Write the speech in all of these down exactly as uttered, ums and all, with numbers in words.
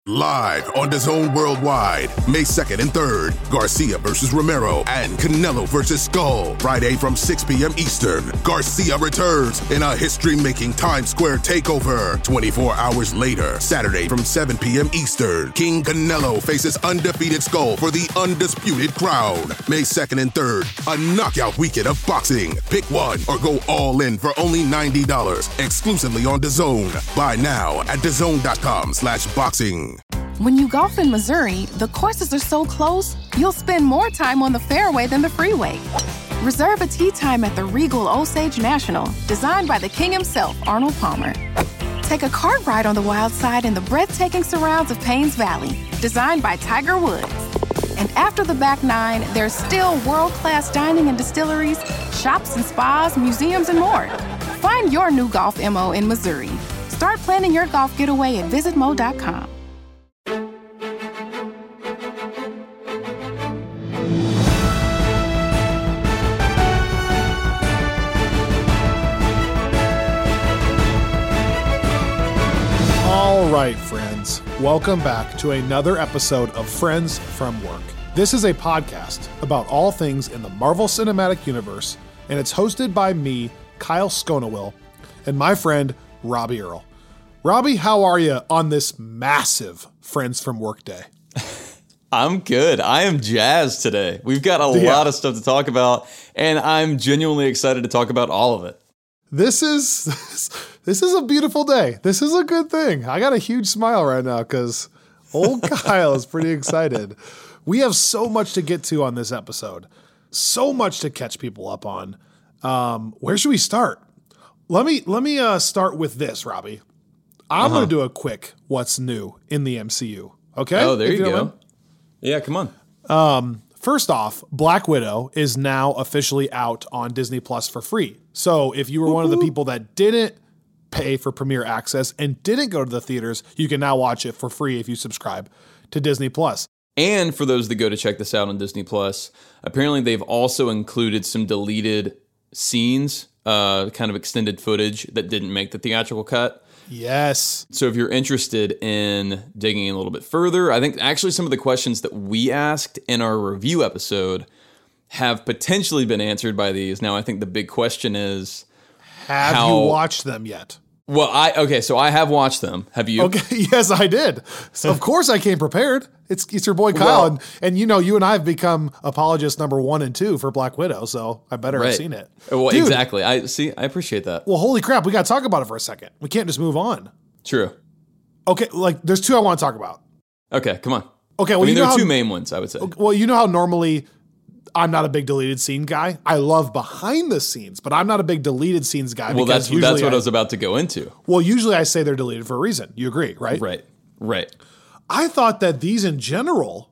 Live on DAZN Worldwide, May second and third, Garcia versus Romero and Canelo versus Skull. Friday from six p.m. Eastern, Garcia returns in a history-making Times Square takeover. twenty-four hours later, Saturday from seven p.m. Eastern, King Canelo faces undefeated Skull for the undisputed crown. May second and third, a knockout weekend of boxing. Pick one or go all in for only ninety dollars, exclusively on DAZN. Buy now at DAZN.com slash boxing. When you golf in Missouri, the courses are so close, you'll spend more time on the fairway than the freeway. Reserve a tee time at the Regal Osage National, designed by the king himself, Arnold Palmer. Take a cart ride on the wild side in the breathtaking surrounds of Paynes Valley, designed by Tiger Woods. And after the back nine, there's still world-class dining and distilleries, shops and spas, museums, and more. Find your new golf M O in Missouri. Start planning your golf getaway at visit mo dot com. All right, friends, welcome back to another episode of Friends from Work. This is a podcast about all things in the Marvel Cinematic Universe, and it's hosted by me, Kyle Sconawill, and my friend, Robbie Earl. Robbie, how are you on this massive Friends from Work day? I'm good. I am jazzed today. We've got a Yeah. lot of stuff to talk about, and I'm genuinely excited to talk about all of it. This is this is a beautiful day. This is a good thing. I got a huge smile right now because old Kyle is pretty excited. We have so much to get to on this episode. So much to catch people up on. Um, where should we start? Let me let me uh, start with this, Robbie. I'm Uh-huh. going to do a quick what's new in the M C U. Okay? Oh, there If you don't go. mind. Yeah, come on. First off, Black Widow is now officially out on Disney Plus for free. So if you were one of the people that didn't pay for Premiere Access and didn't go to the theaters, you can now watch it for free if you subscribe to Disney Plus. And for those that go to check this out on Disney Plus, apparently they've also included some deleted scenes, uh, kind of extended footage that didn't make the theatrical cut. Yes. So if you're interested in digging in a little bit further, I think actually some of the questions that we asked in our review episode have potentially been answered by these. Now, I think the big question is, Have How- you watched them yet? well, I okay, so I have watched them. Have you? Okay, yes, I did. So of course I came prepared. It's, it's your boy Kyle, Well- and, and you know, you and I have become apologists number one and two for Black Widow, so I better have Right. seen it. Well, Dude, exactly. I see. I appreciate that. Well, holy crap, we got to talk about it for a second. We can't just move on. True. Okay, like there's two I want to talk about. Okay, come on. Okay, I well, mean, you there know are how, two main ones, I would say. well, you know how normally I'm not a big deleted scene guy. I love behind the scenes, but I'm not a big deleted scenes guy. Well, because that's usually that's what I, I was about to go into. Well, usually I say they're deleted for a reason. You agree, right? Right. Right. I thought that these in general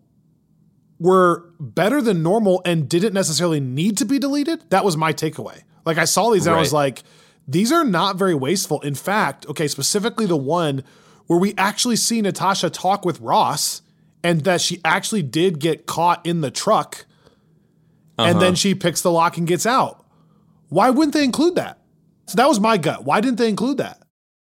were better than normal and didn't necessarily need to be deleted. That was my takeaway. Like I saw these and I was Right. like, these are not very wasteful. In fact, okay, specifically the one where we actually see Natasha talk with Ross and that she actually did get caught in the truck and Uh-huh. then she picks the lock and gets out. Why wouldn't they include that? So that was my gut. Why didn't they include that?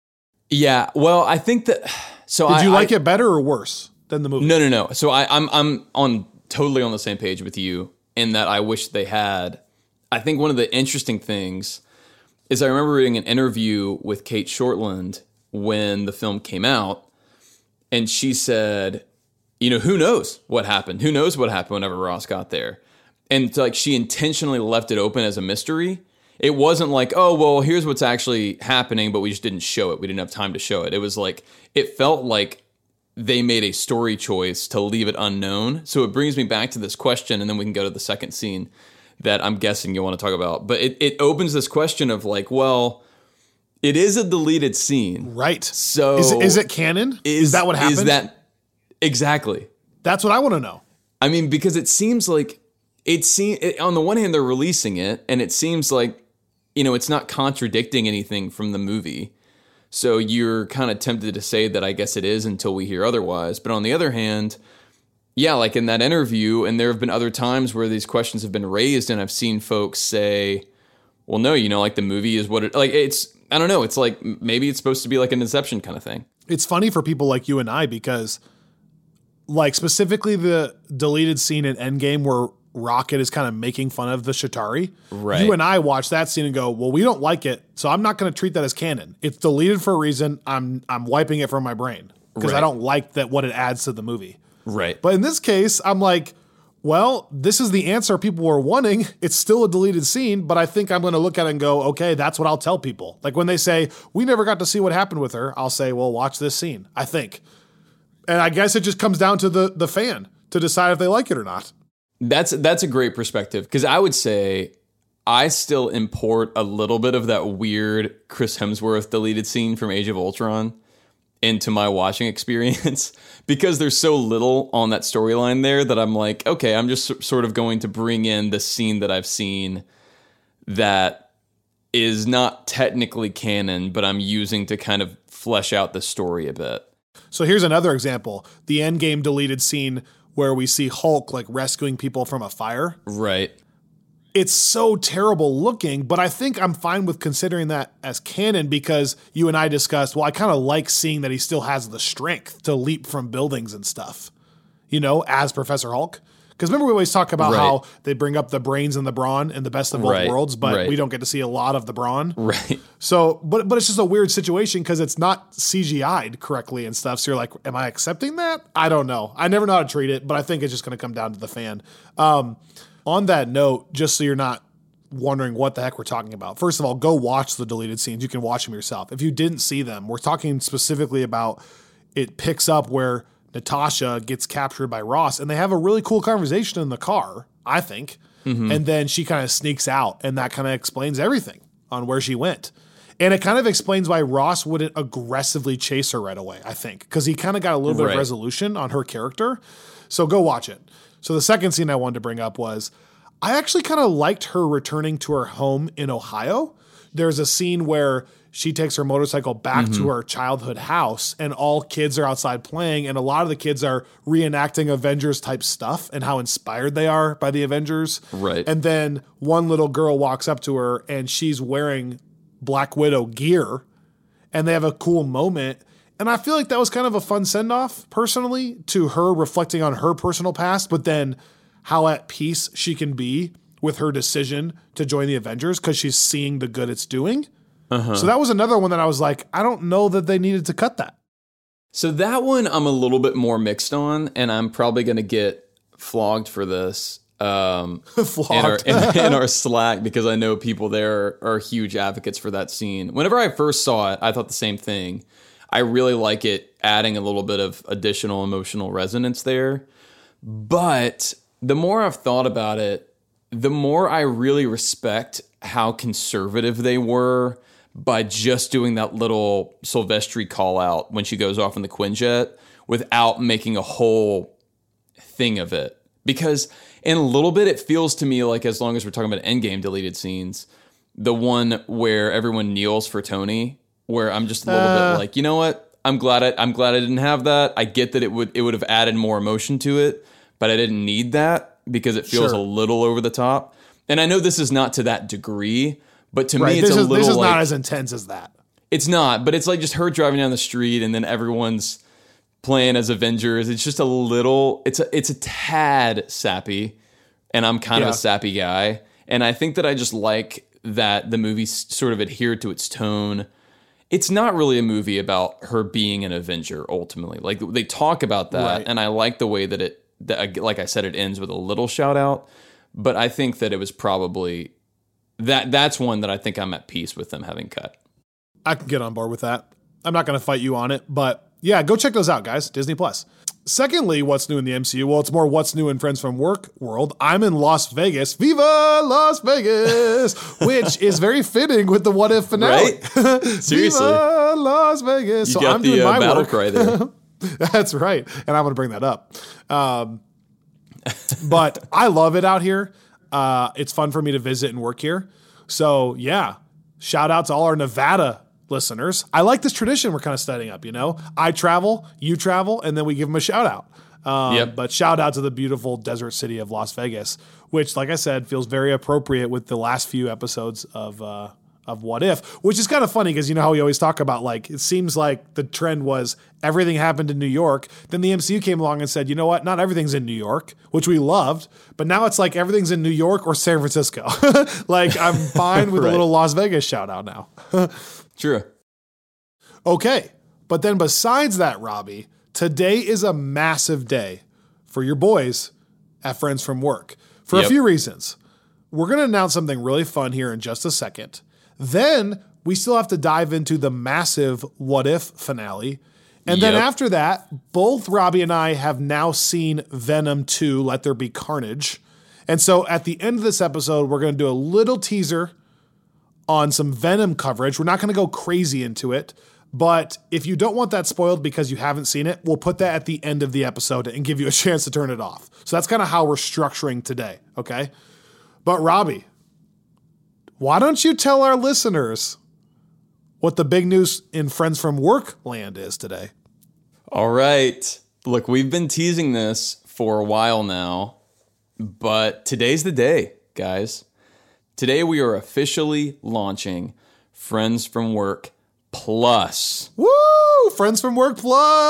Yeah. Well, I think that. So Did I, you like I, it better or worse than the movie? No, no, no. So I, I'm I'm on totally on the same page with you in that I wish they had. I think one of the interesting things is I remember reading an interview with Kate Shortland when the film came out, and she said, you know, who knows what happened? Who knows what happened whenever Ross got there? And it's like she intentionally left it open as a mystery. It wasn't like, oh, well, here's what's actually happening, but we just didn't show it. We didn't have time to show it. It was like, it felt like they made a story choice to leave it unknown. So it brings me back to this question, and then we can go to the second scene that I'm guessing you want to talk about. But it, it opens this question of like, well, it is a deleted scene. Right. So is, it- is it canon? Is, Is that what happened? Is that exactly? That's what I want to know. I mean, because it seems like it seems it, on the one hand they're releasing it, and it seems like, you know, it's not contradicting anything from the movie. So you're kind of tempted to say that I guess it is until we hear otherwise. But on the other hand, yeah, like in that interview, and there have been other times where these questions have been raised, and I've seen folks say, well, no, you know, like the movie is what it, like it's, I don't know, it's like maybe it's supposed to be like an Inception kind of thing. it's funny for people like you and I because, like, specifically the deleted scene in Endgame where Rocket is kind of making fun of the Chitauri. Right. You and I watch that scene and go, well, we don't like it, so I'm not going to treat that as canon. It's deleted for a reason. I'm I'm wiping it from my brain because Right. I don't like that what it adds to the movie. Right. But in this case, I'm like, well, this is the answer people were wanting. It's still a deleted scene, but I think I'm going to look at it and go, okay, that's what I'll tell people. Like when they say, we never got to see what happened with her, I'll say, well, watch this scene, I think. And I guess it just comes down to the the fan to decide if they like it or not. That's that's a great perspective because I would say I still import a little bit of that weird Chris Hemsworth deleted scene from Age of Ultron into my watching experience because there's so little on that storyline there that I'm like, okay, I'm just sort of going to bring in the scene that I've seen that is not technically canon, but I'm using to kind of flesh out the story a bit. So here's another example. The Endgame deleted scene where we see Hulk like rescuing people from a fire. Right. It's so terrible looking, but I think I'm fine with considering that as canon because you and I discussed, well, I kind of like seeing that he still has the strength to leap from buildings and stuff, you know, as Professor Hulk. Because remember we always talk about right. how they bring up the brains and the brawn and the best of both right. worlds, but right. we don't get to see a lot of the brawn. Right. So, but but it's just a weird situation because it's not C G I'd correctly and stuff. So you're like, am I accepting that? I don't know. I never know how to treat it, but I think it's just going to come down to the fan. Um, On that note, just so you're not wondering what the heck we're talking about, first of all, go watch the deleted scenes. You can watch them yourself. If you didn't see them, we're talking specifically about it picks up where Natasha gets captured by Ross and they have a really cool conversation in the car, I think. Mm-hmm. And then she kind of sneaks out and that kind of explains everything on where she went. And it kind of explains why Ross wouldn't aggressively chase her right away, I think, because he kind of got a little bit right. of resolution on her character. So go watch it. So the second scene I wanted to bring up was I actually kind of liked her returning to her home in Ohio. There's a scene where she takes her motorcycle back mm-hmm. to her childhood house and all kids are outside playing and a lot of the kids are reenacting Avengers type stuff and how inspired they are by the Avengers. Right. And then one little girl walks up to her and she's wearing Black Widow gear and they have a cool moment. And I feel like that was kind of a fun send-off, personally, to her reflecting on her personal past, but then how at peace she can be with her decision to join the Avengers because she's seeing the good it's doing. Uh-huh. So that was another one that I was like, I don't know that they needed to cut that. So that one I'm a little bit more mixed on, and I'm probably going to get flogged for this um, flogged. In, our, in, in our Slack because I know people there are, are huge advocates for that scene. Whenever I first saw it, I thought the same thing. I really like it adding a little bit of additional emotional resonance there. But the more I've thought about it, the more I really respect how conservative they were by just doing that little Silvestri call out when she goes off in the Quinjet without making a whole thing of it. Because in a little bit, it feels to me like, as long as we're talking about Endgame deleted scenes, the one where everyone kneels for Tony, where I'm just a little uh, bit like, you know what? I'm glad I, I'm glad I didn't have that. I get that it would it would have added more emotion to it, but I didn't need that because it feels sure. a little over the top. And I know this is not to that degree, but to right. me, it's this a is, little This is like, not as intense as that. It's not, but it's like just her driving down the street and then everyone's playing as Avengers. It's just a little, it's a, it's a tad sappy, and I'm kind yeah. of a sappy guy. And I think that I just like that the movie sort of adhered to its tone. It's not really a movie about her being an Avenger, ultimately. Like, they talk about that, right. and I like the way that it, that, like I said, it ends with a little shout out. But I think that it was probably, that that's one that I think I'm at peace with them having cut. I can get on board with that. I'm not going to fight you on it, but yeah, go check those out, guys. Disney Plus. Secondly, what's new in the M C U? Well, it's more what's new in Friends from Work world. I'm in Las Vegas. Viva Las Vegas! Which is very fitting with the What If finale. Right? Seriously. Viva Las Vegas. You so got I'm the doing uh, my battle work. cry there. That's right. And I'm going to bring that up. Um, but I love it out here. Uh, it's fun for me to visit and work here. So yeah, shout out to all our Nevada listeners. I like this tradition we're kind of setting up, you know? I travel, you travel, and then we give them a shout out. Um, yep. But shout out to the beautiful desert city of Las Vegas, which, like I said, feels very appropriate with the last few episodes of uh, of What If, which is kind of funny because you know how we always talk about, like, it seems like the trend was everything happened in New York. Then the M C U came along and said, you know what? Not everything's in New York, which we loved. But now it's like everything's in New York or San Francisco. Like, I'm fine with right. a little Las Vegas shout out now. True. Okay. But then besides that, Robbie, today is a massive day for your boys at Friends from Work for yep. a few reasons. We're going to announce something really fun here in just a second. Then we still have to dive into the massive What If finale. And yep. then after that, both Robbie and I have now seen Venom two, Let There Be Carnage. And so at the end of this episode, we're going to do a little teaser on some Venom coverage. We're not going to go crazy into it, but if you don't want that spoiled because you haven't seen it, we'll put that at the end of the episode and give you a chance to turn it off. So that's kind of how we're structuring today, okay? But Robbie, why don't you tell our listeners what the big news in Friends from Work land is today? All right. Look, we've been teasing this for a while now, but today's the day, guys. Today we are officially launching Friends from Work Plus. Woo! Friends from Work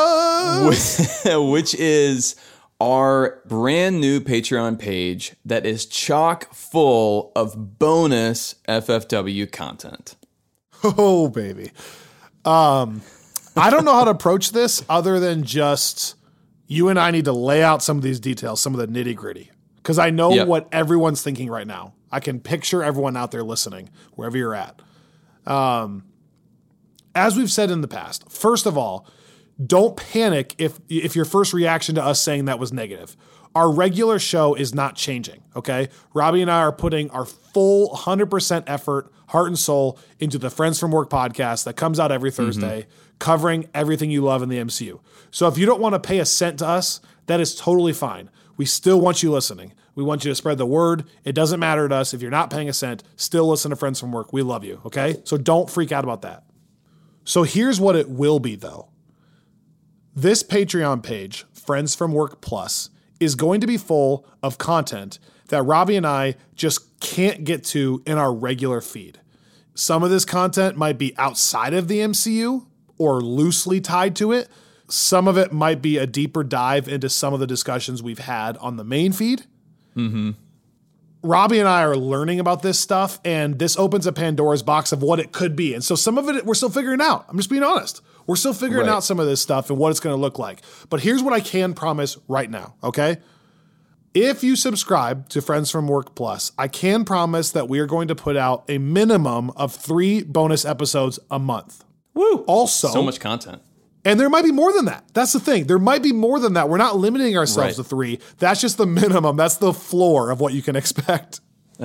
Plus! Which is our brand new Patreon page that is chock full of bonus F F W content. Oh, baby. Um, I don't know how to approach this other than just you and I need to lay out some of these details, some of the nitty gritty, because I know yep. what everyone's thinking right now. I can picture everyone out there listening, wherever you're at. Um, as we've said in the past, first of all, don't panic if if your first reaction to us saying that was negative. Our regular show is not changing, okay? Robbie and I are putting our full one hundred percent effort, heart and soul into the Friends from Work podcast that comes out every Thursday, mm-hmm. covering everything you love in the M C U. So if you don't want to pay a cent to us, that is totally fine. We still want you listening. We want you to spread the word. It doesn't matter to us if you're not paying a cent. Still listen to Friends from Work. We love you, okay? So don't freak out about that. So here's what it will be, though. This Patreon page, Friends from Work Plus, is going to be full of content that Robbie and I just can't get to in our regular feed. Some of this content might be outside of the M C U or loosely tied to it. Some of it might be a deeper dive into some of the discussions we've had on the main feed. Mm-hmm. Robbie and I are learning about this stuff, and this opens a Pandora's box of what it could be. And so some of it we're still figuring out. I'm just being honest. We're still figuring right. out some of this stuff and what it's going to look like. But here's what I can promise right now, okay? If you subscribe to Friends from Work Plus, I can promise that we are going to put out a minimum of three bonus episodes a month. Woo! Also, so much content. And there might be more than that. That's the thing. There might be more than that. We're not limiting ourselves right. to three. That's just the minimum. That's the floor of what you can expect.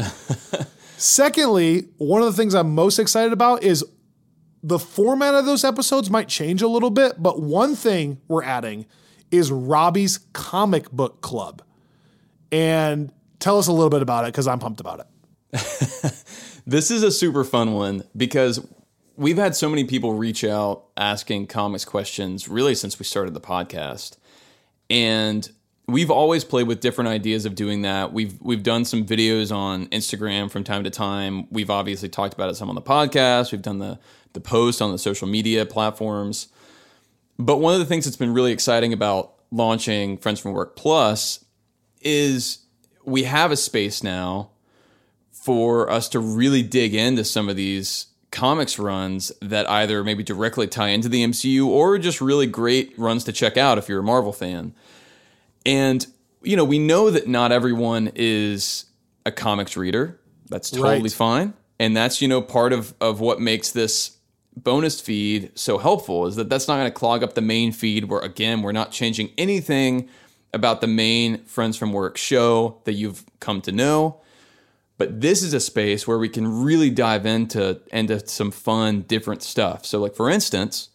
Secondly, one of the things I'm most excited about is the format of those episodes might change a little bit, but one thing we're adding is Robbie's comic book club. And tell us a little bit about it, because I'm pumped about it. This is a super fun one because we've had so many people reach out asking comics questions really since we started the podcast. And we've always played with different ideas of doing that. We've we've done some videos on Instagram from time to time. We've obviously talked about it some on the podcast. We've done the the post on the social media platforms. But one of the things that's been really exciting about launching Friends from Work Plus is we have a space now for us to really dig into some of these comics runs that either maybe directly tie into the M C U or just really great runs to check out if you're a Marvel fan. And, you know, we know that not everyone is a comics reader. That's totally right. fine. And that's, you know, part of, of what makes this bonus feed so helpful is that that's not going to clog up the main feed where, again, we're not changing anything about the main Friends from Work show that you've come to know. But this is a space where we can really dive into, into some fun, different stuff. So, like, for instance,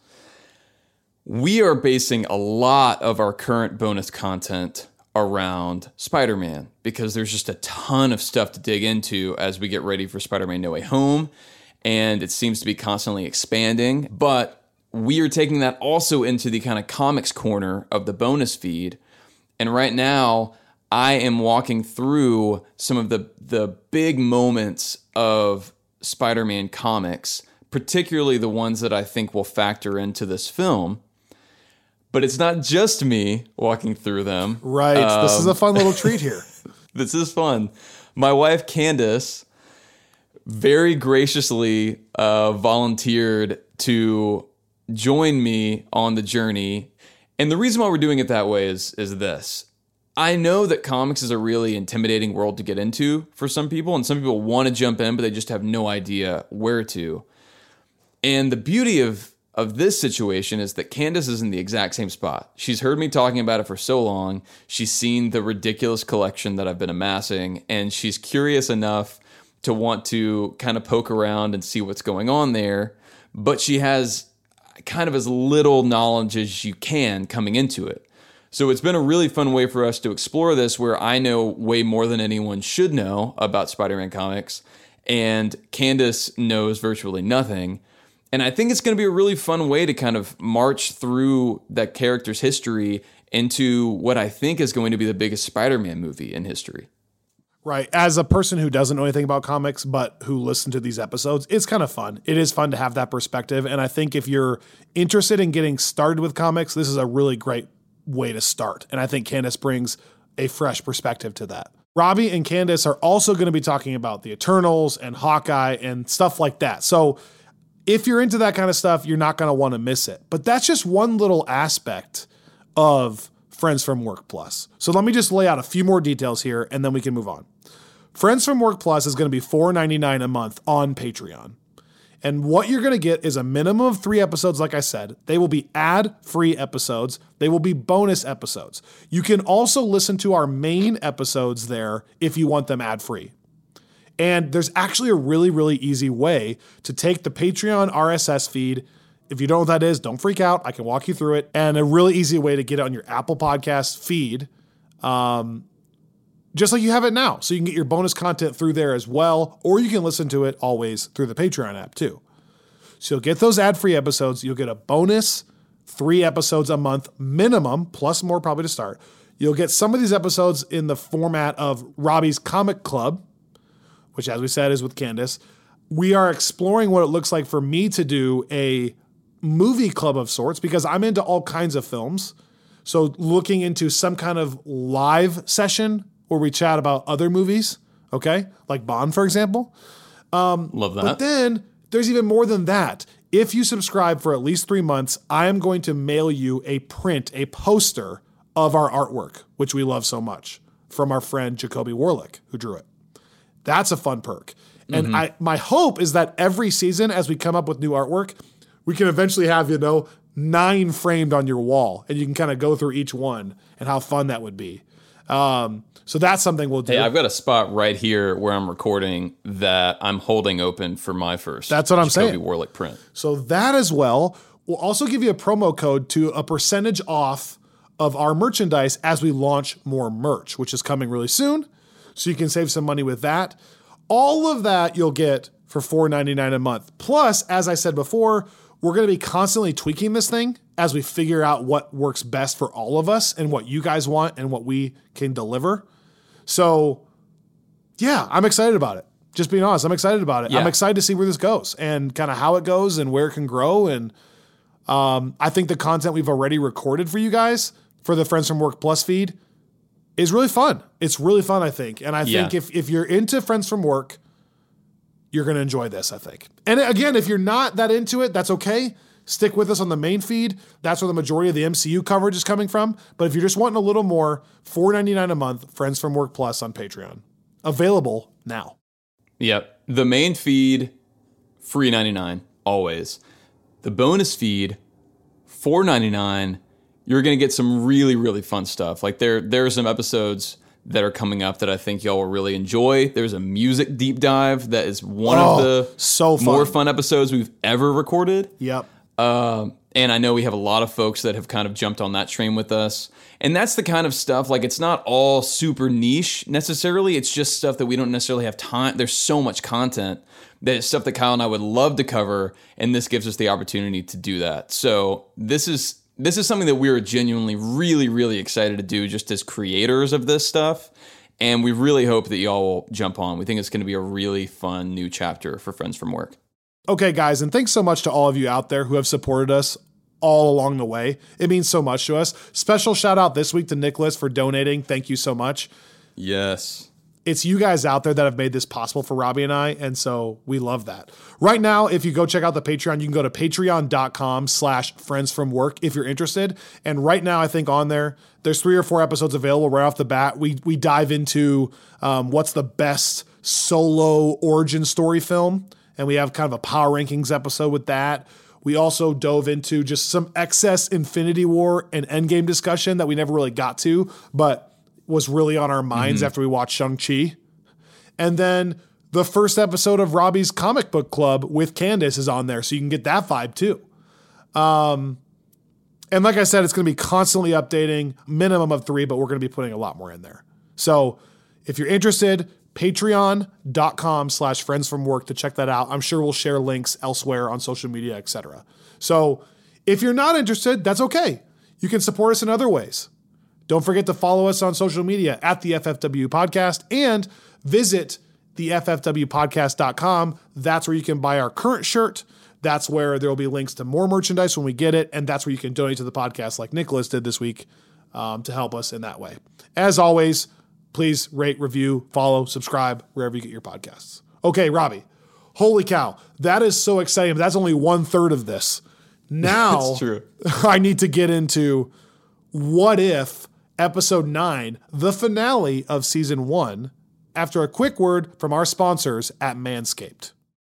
we are basing a lot of our current bonus content around Spider-Man because there's just a ton of stuff to dig into as we get ready for Spider-Man No Way Home, and it seems to be constantly expanding. But we are taking that also into the kind of comics corner of the bonus feed, and right now I am walking through some of the, the big moments of Spider-Man comics, particularly the ones that I think will factor into this film. But it's not just me walking through them. Right. Um, this is a fun little treat here. This is fun. My wife, Candace, very graciously uh, volunteered to join me on the journey. And the reason why we're doing it that way is, is this. I know that comics is a really intimidating world to get into for some people, and some people want to jump in, but they just have no idea where to. And the beauty of, of this situation is that Candace is in the exact same spot. She's heard me talking about it for so long. She's seen the ridiculous collection that I've been amassing, and she's curious enough to want to kind of poke around and see what's going on there. But she has kind of as little knowledge as you can coming into it. So it's been a really fun way for us to explore this, where I know way more than anyone should know about Spider-Man comics, and Candace knows virtually nothing. And I think it's going to be a really fun way to kind of march through that character's history into what I think is going to be the biggest Spider-Man movie in history. Right. As a person who doesn't know anything about comics, but who listened to these episodes, it's kind of fun. It is fun to have that perspective. And I think if you're interested in getting started with comics, this is a really great way to start. And I think Candace brings a fresh perspective to that. Robbie and Candace are also going to be talking about the Eternals and Hawkeye and stuff like that. So if you're into that kind of stuff, you're not going to want to miss it. But that's just one little aspect of Friends from Work Plus. So let me just lay out a few more details here, and then we can move on. Friends from Work Plus is going to be four dollars and ninety-nine cents a month on Patreon. And what you're going to get is a minimum of three episodes, like I said. They will be ad-free episodes. They will be bonus episodes. You can also listen to our main episodes there if you want them ad-free. And there's actually a really, really easy way to take the Patreon R S S feed. If you don't know what that is, don't freak out. I can walk you through it. And a really easy way to get it on your Apple Podcast feed, um, just like you have it now. So you can get your bonus content through there as well, or you can listen to it always through the Patreon app too. So you'll get those ad-free episodes. You'll get a bonus three episodes a month minimum, plus more probably to start. You'll get some of these episodes in the format of Robbie's Comic Club, which, as we said, is with Candace. We are exploring what it looks like for me to do a movie club of sorts, because I'm into all kinds of films. So looking into some kind of live session where we chat about other movies, okay? Like Bond, for example. Um, Love that. But then there's even more than that. If you subscribe for at least three months, I am going to mail you a print, a poster of our artwork, which we love so much, from our friend Jacoby Warlick, who drew it. That's a fun perk. And mm-hmm. I, my hope is that every season, as we come up with new artwork, we can eventually have, you know, nine framed on your wall, and you can kind of go through each one and how fun that would be. Um, so that's something we'll do. Hey, I've got a spot right here where I'm recording that I'm holding open for my first. That's what I'm Jacoby saying. Warlick print. So that as well. We'll also give you a promo code to a percentage off of our merchandise as we launch more merch, which is coming really soon. So you can save some money with that. All of that you'll get for four dollars and ninety-nine cents a month. Plus, as I said before, we're going to be constantly tweaking this thing as we figure out what works best for all of us and what you guys want and what we can deliver. So, yeah, I'm excited about it. Just being honest, I'm excited about it. Yeah. I'm excited to see where this goes and kind of how it goes and where it can grow. And um, I think the content we've already recorded for you guys for the Friends from Work Plus feed is really fun. It's really fun, I think. And I yeah. think if, if you're into Friends from Work, you're going to enjoy this, I think. And again, if you're not that into it, that's okay. Stick with us on the main feed. That's where the majority of the M C U coverage is coming from. But if you're just wanting a little more, four dollars and ninety-nine cents a month, Friends from Work Plus on Patreon. Available now. Yep. The main feed, free ninety-nine, always. The bonus feed, four dollars and ninety-nine cents. You're going to get some really, really fun stuff. Like there, there are some episodes that are coming up that I think y'all will really enjoy. There's a music deep dive that is one oh, of the so fun. more fun episodes we've ever recorded. Yep. Um, and I know we have a lot of folks that have kind of jumped on that train with us. And that's the kind of stuff, like it's not all super niche necessarily. It's just stuff that we don't necessarily have time. There's so much content that it's stuff that Kyle and I would love to cover. And this gives us the opportunity to do that. So this is This is something that we are genuinely really, really excited to do just as creators of this stuff. And we really hope that y'all will jump on. We think it's going to be a really fun new chapter for Friends from Work. Okay, guys, and thanks so much to all of you out there who have supported us all along the way. It means so much to us. Special shout out this week to Nicholas for donating. Thank you so much. Yes. It's you guys out there that have made this possible for Robbie and I, and so we love that. Right now, if you go check out the Patreon, you can go to patreon.com slash friends from work if you're interested. And right now, I think on there, there's three or four episodes available right off the bat. We we dive into um, what's the best solo origin story film, and we have kind of a power rankings episode with that. We also dove into just some excess Infinity War and Endgame discussion that we never really got to, but was really on our minds mm-hmm. after we watched Shang-Chi. And then the first episode of Robbie's Comic Book Club with Candace is on there, so you can get that vibe too. Um, and like I said, it's going to be constantly updating, minimum of three, but we're going to be putting a lot more in there. So if you're interested, patreon.com slash friends from work to check that out. I'm sure we'll share links elsewhere on social media, et cetera. So if you're not interested, that's okay. You can support us in other ways. Don't forget to follow us on social media at the F F W Podcast and visit the F F W podcast dot com. That's where you can buy our current shirt. That's where there will be links to more merchandise when we get it. And that's where you can donate to the podcast like Nicholas did this week um, to help us in that way. As always, please rate, review, follow, subscribe, wherever you get your podcasts. Okay, Robbie, holy cow. That is so exciting. But that's only one third of this. Now That's true. I need to get into what if Episode nine, the finale of Season one, after a quick word from our sponsors at Manscaped.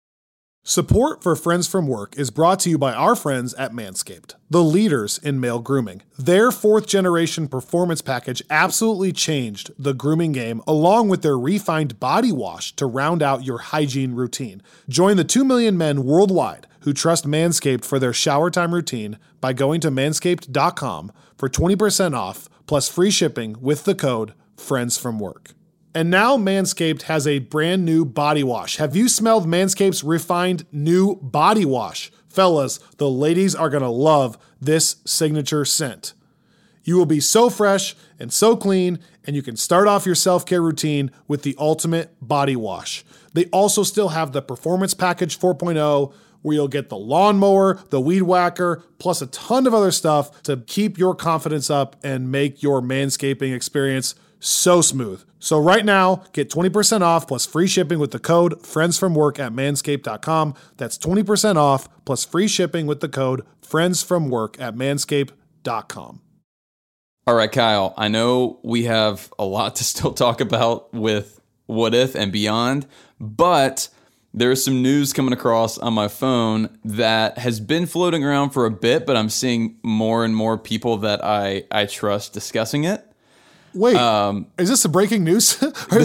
Support for Friends from Work is brought to you by our friends at Manscaped, the leaders in male grooming. Their fourth generation performance package absolutely changed the grooming game, along with their refined body wash to round out your hygiene routine. Join the two million men worldwide who trust Manscaped for their shower time routine by going to manscaped dot com for twenty percent off plus free shipping with the code FRIENDSFROMWORK. And now Manscaped has a brand new body wash. Have you smelled Manscaped's refined new body wash? Fellas, the ladies are going to love this signature scent. You will be so fresh and so clean, and you can start off your self-care routine with the ultimate body wash. They also still have the Performance Package four point oh, where you'll get the lawnmower, the weed whacker, plus a ton of other stuff to keep your confidence up and make your manscaping experience so smooth. So right now, get twenty percent off plus free shipping with the code FRIENDSFROMWORK at manscaped dot com. That's twenty percent off plus free shipping with the code FRIENDSFROMWORK at manscaped dot com. All right, Kyle, I know we have a lot to still talk about with What If and beyond, but there's some news coming across on my phone that has been floating around for a bit, but I'm seeing more and more people that I, I trust discussing it. Wait, um, is this a breaking news?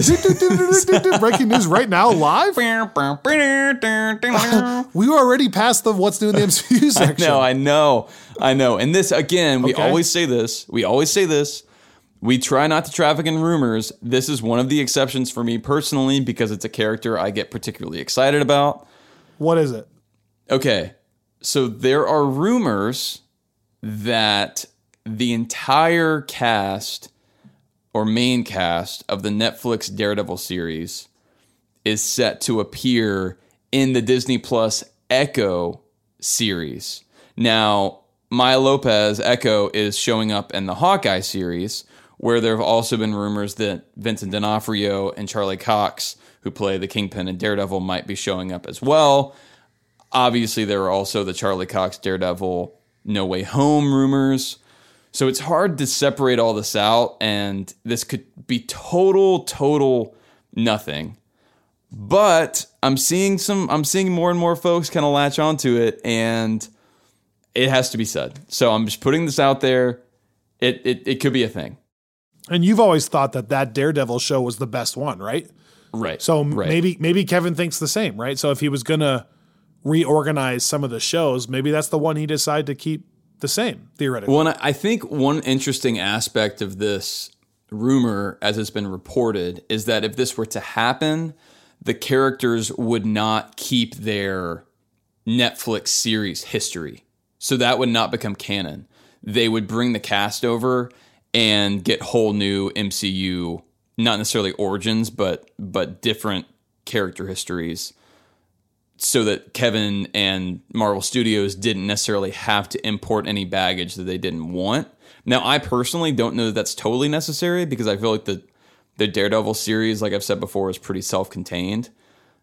Breaking news right now, live? We were already past the what's new in the M C U section. I know, I know, I know. And this, again, we Okay. always say this. We always say this. We try not to traffic in rumors. This is one of the exceptions for me personally because it's a character I get particularly excited about. What is it? Okay, so there are rumors that the entire cast or main cast of the Netflix Daredevil series is set to appear in the Disney Plus Echo series. Now, Maya Lopez, Echo, is showing up in the Hawkeye series, where there have also been rumors that Vincent D'Onofrio and Charlie Cox, who play the Kingpin and Daredevil, might be showing up as well. Obviously, there are also the Charlie Cox Daredevil No Way Home rumors. So it's hard to separate all this out, and this could be total, total nothing. But I'm seeing some, I'm seeing more and more folks kind of latch onto it, and it has to be said. So I'm just putting this out there. It it, it could be a thing. And you've always thought that that Daredevil show was the best one, right? Right. So right. maybe maybe Kevin thinks the same, right? So if he was going to reorganize some of the shows, maybe that's the one he decided to keep the same, theoretically. Well, and I think one interesting aspect of this rumor, as it's been reported, is that if this were to happen, the characters would not keep their Netflix series history. So that would not become canon. They would bring the cast over and get whole new M C U not necessarily origins, but but different character histories, so that Kevin and Marvel Studios didn't necessarily have to import any baggage that they didn't want. Now, I personally don't know that that's totally necessary, because I feel like the the Daredevil series, like I've said before, is pretty self-contained.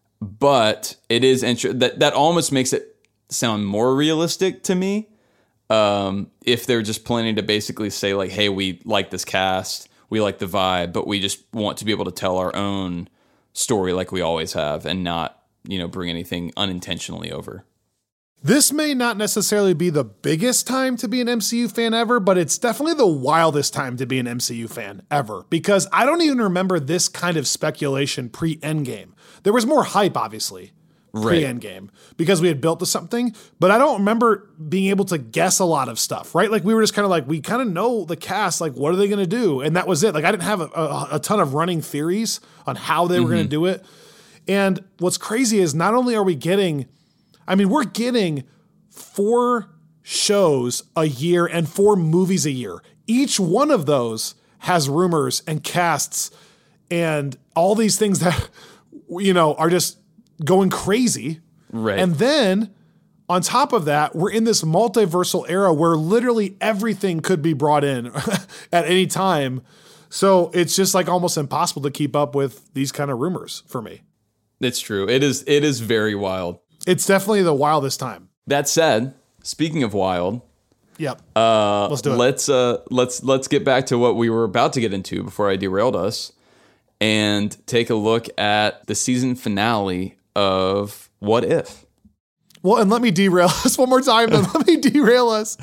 But it is inter- that that almost makes it sound more realistic to me. Um, if they're just planning to basically say like, hey, we like this cast, we like the vibe, but we just want to be able to tell our own story like we always have, and not, you know, bring anything unintentionally over. This may not necessarily be the biggest time to be an M C U fan ever, but it's definitely the wildest time to be an M C U fan ever, because I don't even remember this kind of speculation pre-Endgame. There was more hype, obviously, pre-Endgame, because we had built to something, but I don't remember being able to guess a lot of stuff, right? Like we were just kind of like, we kind of know the cast, like what are they going to do? And that was it. Like I didn't have a, a, a ton of running theories on how they mm-hmm. were going to do it. And what's crazy is not only are we getting, I mean, we're getting four shows a year and four movies a year. Each one of those has rumors and casts and all these things that, you know, are just going crazy. Right. And then on top of that, we're in this multiversal era where literally everything could be brought in at any time. So it's just like almost impossible to keep up with these kind of rumors for me. It's true. It is. It is very wild. It's definitely the wildest time. That said, speaking of wild, yep. Uh, let's do it. Let's uh, let's let's get back to what we were about to get into before I derailed us, and take a look at the season finale of What If. Well, and let me derail us one more time. Then let me derail us.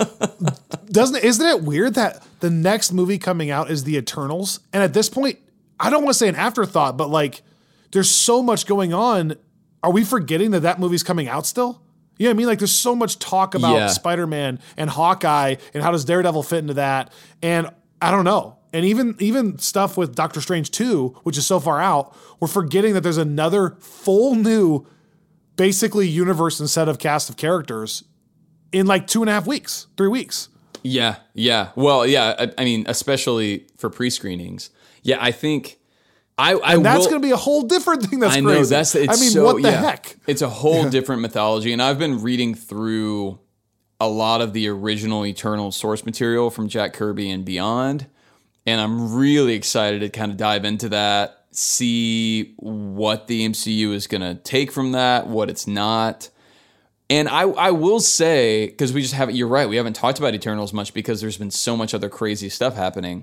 Doesn't isn't it weird that the next movie coming out is The Eternals, and at this point, I don't want to say an afterthought, but like, there's so much going on. Are we forgetting that that movie's coming out still? You know what I mean? Like there's so much talk about yeah. Spider-Man and Hawkeye and how does Daredevil fit into that? And I don't know. And even even stuff with Doctor Strange two, which is so far out, we're forgetting that there's another full new, basically universe and set of cast of characters in like two and a half weeks, three weeks. Yeah, yeah. Well, yeah, I, I mean, especially for pre-screenings. Yeah, I think... I, I and that's will, going to be a whole different thing. That's I crazy. know that's. It's I mean, so, what the yeah. heck? It's a whole different mythology, and I've been reading through a lot of the original Eternal source material from Jack Kirby and beyond, and I'm really excited to kind of dive into that, see what the M C U is going to take from that, what it's not. And I, I will say, because we just haven't. You're right. We haven't talked about Eternals much because there's been so much other crazy stuff happening,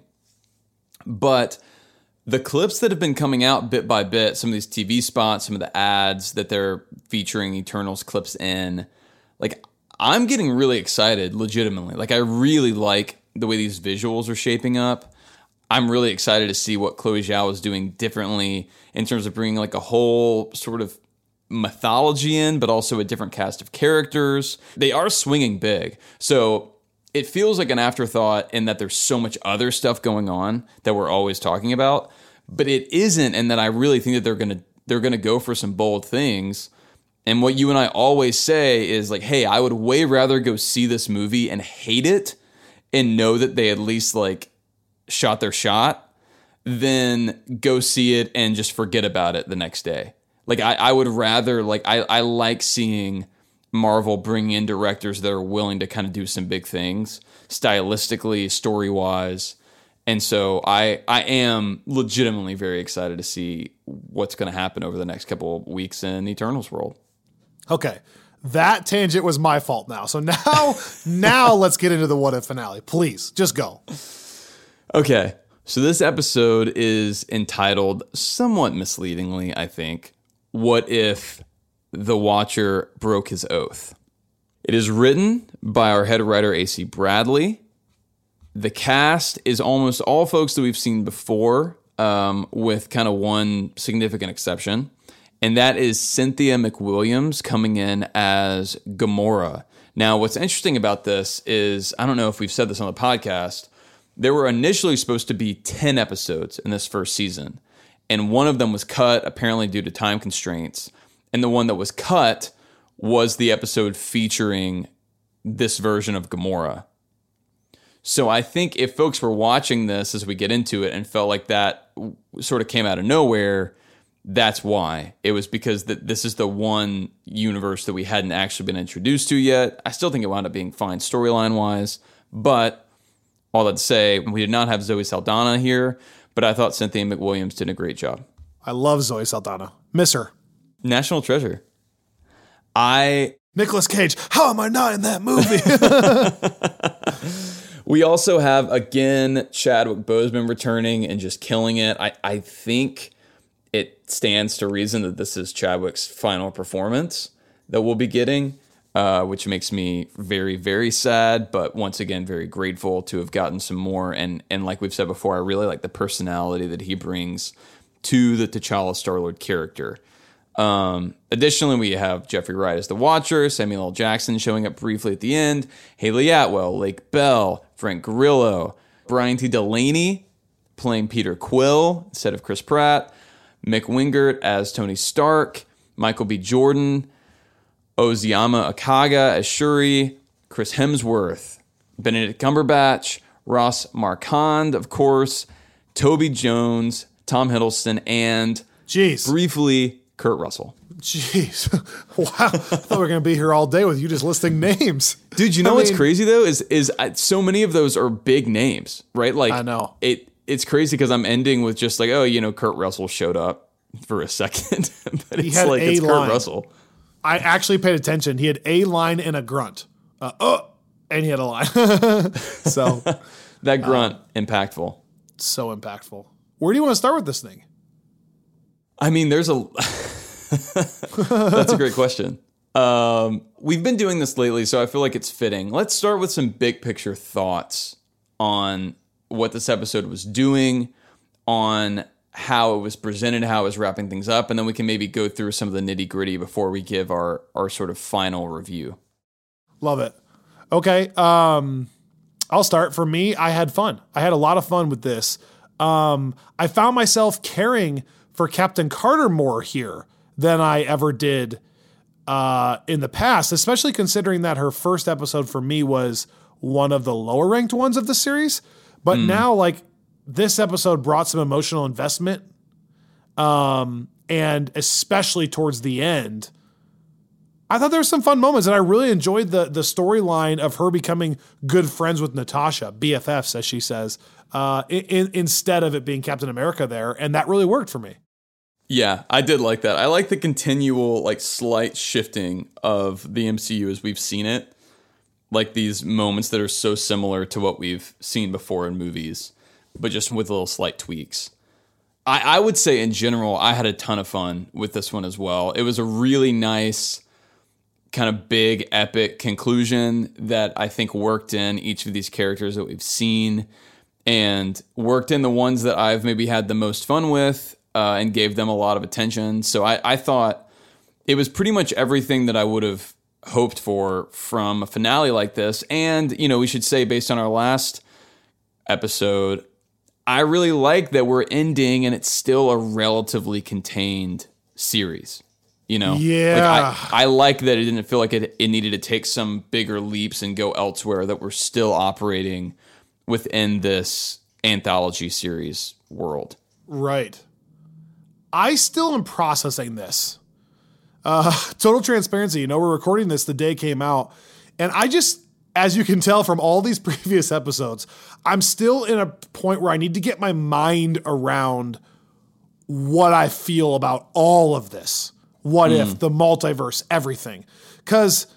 but the clips that have been coming out bit by bit, some of these T V spots, some of the ads that they're featuring Eternals clips in, like, I'm getting really excited, legitimately. Like, I really like the way these visuals are shaping up. I'm really excited to see what Chloe Zhao is doing differently in terms of bringing, like, a whole sort of mythology in, but also a different cast of characters. They are swinging big. So it feels like an afterthought in that there's so much other stuff going on that we're always talking about, but it isn't. And that I really think that they're going to, they're going to go for some bold things. And what you and I always say is like, hey, I would way rather go see this movie and hate it and know that they at least like shot their shot than go see it and just forget about it the next day. Like I, I would rather like, I, I like seeing Marvel bring in directors that are willing to kind of do some big things stylistically, story-wise. And so I I am legitimately very excited to see what's going to happen over the next couple of weeks in Eternals world. Okay. That tangent was my fault now. So now, now let's get into the What If finale. Please, just go. Okay. So this episode is entitled, somewhat misleadingly, I think, What If the Watcher Broke His Oath. It is written by our head writer, A C Bradley. The cast is almost all folks that we've seen before, um, with kind of one significant exception, and that is Cynthia McWilliams coming in as Gamora. Now, what's interesting about this is, I don't know if we've said this on the podcast, there were initially supposed to be ten episodes in this first season, and one of them was cut, apparently due to time constraints. And the one that was cut was the episode featuring this version of Gamora. So I think if folks were watching this as we get into it and felt like that sort of came out of nowhere, that's why. It was because th- this is the one universe that we hadn't actually been introduced to yet. I still think it wound up being fine storyline-wise, but all that to say, we did not have Zoe Saldana here, but I thought Cynthia McWilliams did a great job. I love Zoe Saldana. Miss her. National treasure. I... Nicolas Cage, how am I not in that movie? We also have, again, Chadwick Boseman returning and just killing it. I, I think it stands to reason that this is Chadwick's final performance that we'll be getting, uh, which makes me very, very sad, but once again, very grateful to have gotten some more. And, and like we've said before, I really like the personality that he brings to the T'Challa Star-Lord character. Um, additionally, we have Jeffrey Wright as the Watcher, Samuel L. Jackson showing up briefly at the end, Haley Atwell, Lake Bell, Frank Grillo, Brian T. Delaney playing Peter Quill instead of Chris Pratt, Mick Wingert as Tony Stark, Michael B. Jordan, Oziama Akaga as Shuri, Chris Hemsworth, Benedict Cumberbatch, Ross Marquand, of course, Toby Jones, Tom Hiddleston, and Jeez. briefly Kurt Russell. Jeez. Wow. I thought we were going to be here all day with you just listing names. Dude, you know I what's mean, crazy though is is I, so many of those are big names, right? Like I know. It it's crazy because I'm ending with just like, oh, you know, Kurt Russell showed up for a second. But He it's had like a it's line. Kurt Russell. I actually paid attention. He had a line and a grunt. Uh, oh, and he had a line. So That grunt, uh, impactful. So impactful. Where do you want to start with this thing? I mean, there's a... That's a great question. Um, we've been doing this lately, so I feel like it's fitting. Let's start with some big picture thoughts on what this episode was doing, on how it was presented, how it was wrapping things up, and then we can maybe go through some of the nitty gritty before we give our, our sort of final review. Love it. Okay. Um, I'll start. For me, I had fun. I had a lot of fun with this. Um, I found myself caring for Captain Carter more here than I ever did uh, in the past, especially considering that her first episode for me was one of the lower ranked ones of the series. But mm. now, like, this episode brought some emotional investment. Um, and especially towards the end, I thought there were some fun moments, and I really enjoyed the the storyline of her becoming good friends with Natasha, B F Fs, as she says, uh, in, instead of it being Captain America there. And that really worked for me. Yeah, I did like that. I like the continual, like, slight shifting of the M C U as we've seen it. Like these moments that are so similar to what we've seen before in movies, but just with little slight tweaks. I, I would say in general, I had a ton of fun with this one as well. It was a really nice, kind of big, epic conclusion that I think worked in each of these characters that we've seen and worked in the ones that I've maybe had the most fun with. Uh, and gave them a lot of attention. So I, I thought it was pretty much everything that I would have hoped for from a finale like this. And, you know, we should say based on our last episode, I really like that we're ending and it's still a relatively contained series. You know? Yeah. Like I, I like that it didn't feel like it, it needed to take some bigger leaps and go elsewhere, that we're still operating within this anthology series world. Right. I still am processing this. Uh, total transparency, you know, we're recording this the day it came out. And I just, as you can tell from all these previous episodes, I'm still in a point where I need to get my mind around what I feel about all of this. What mm. if, the multiverse, everything. Because,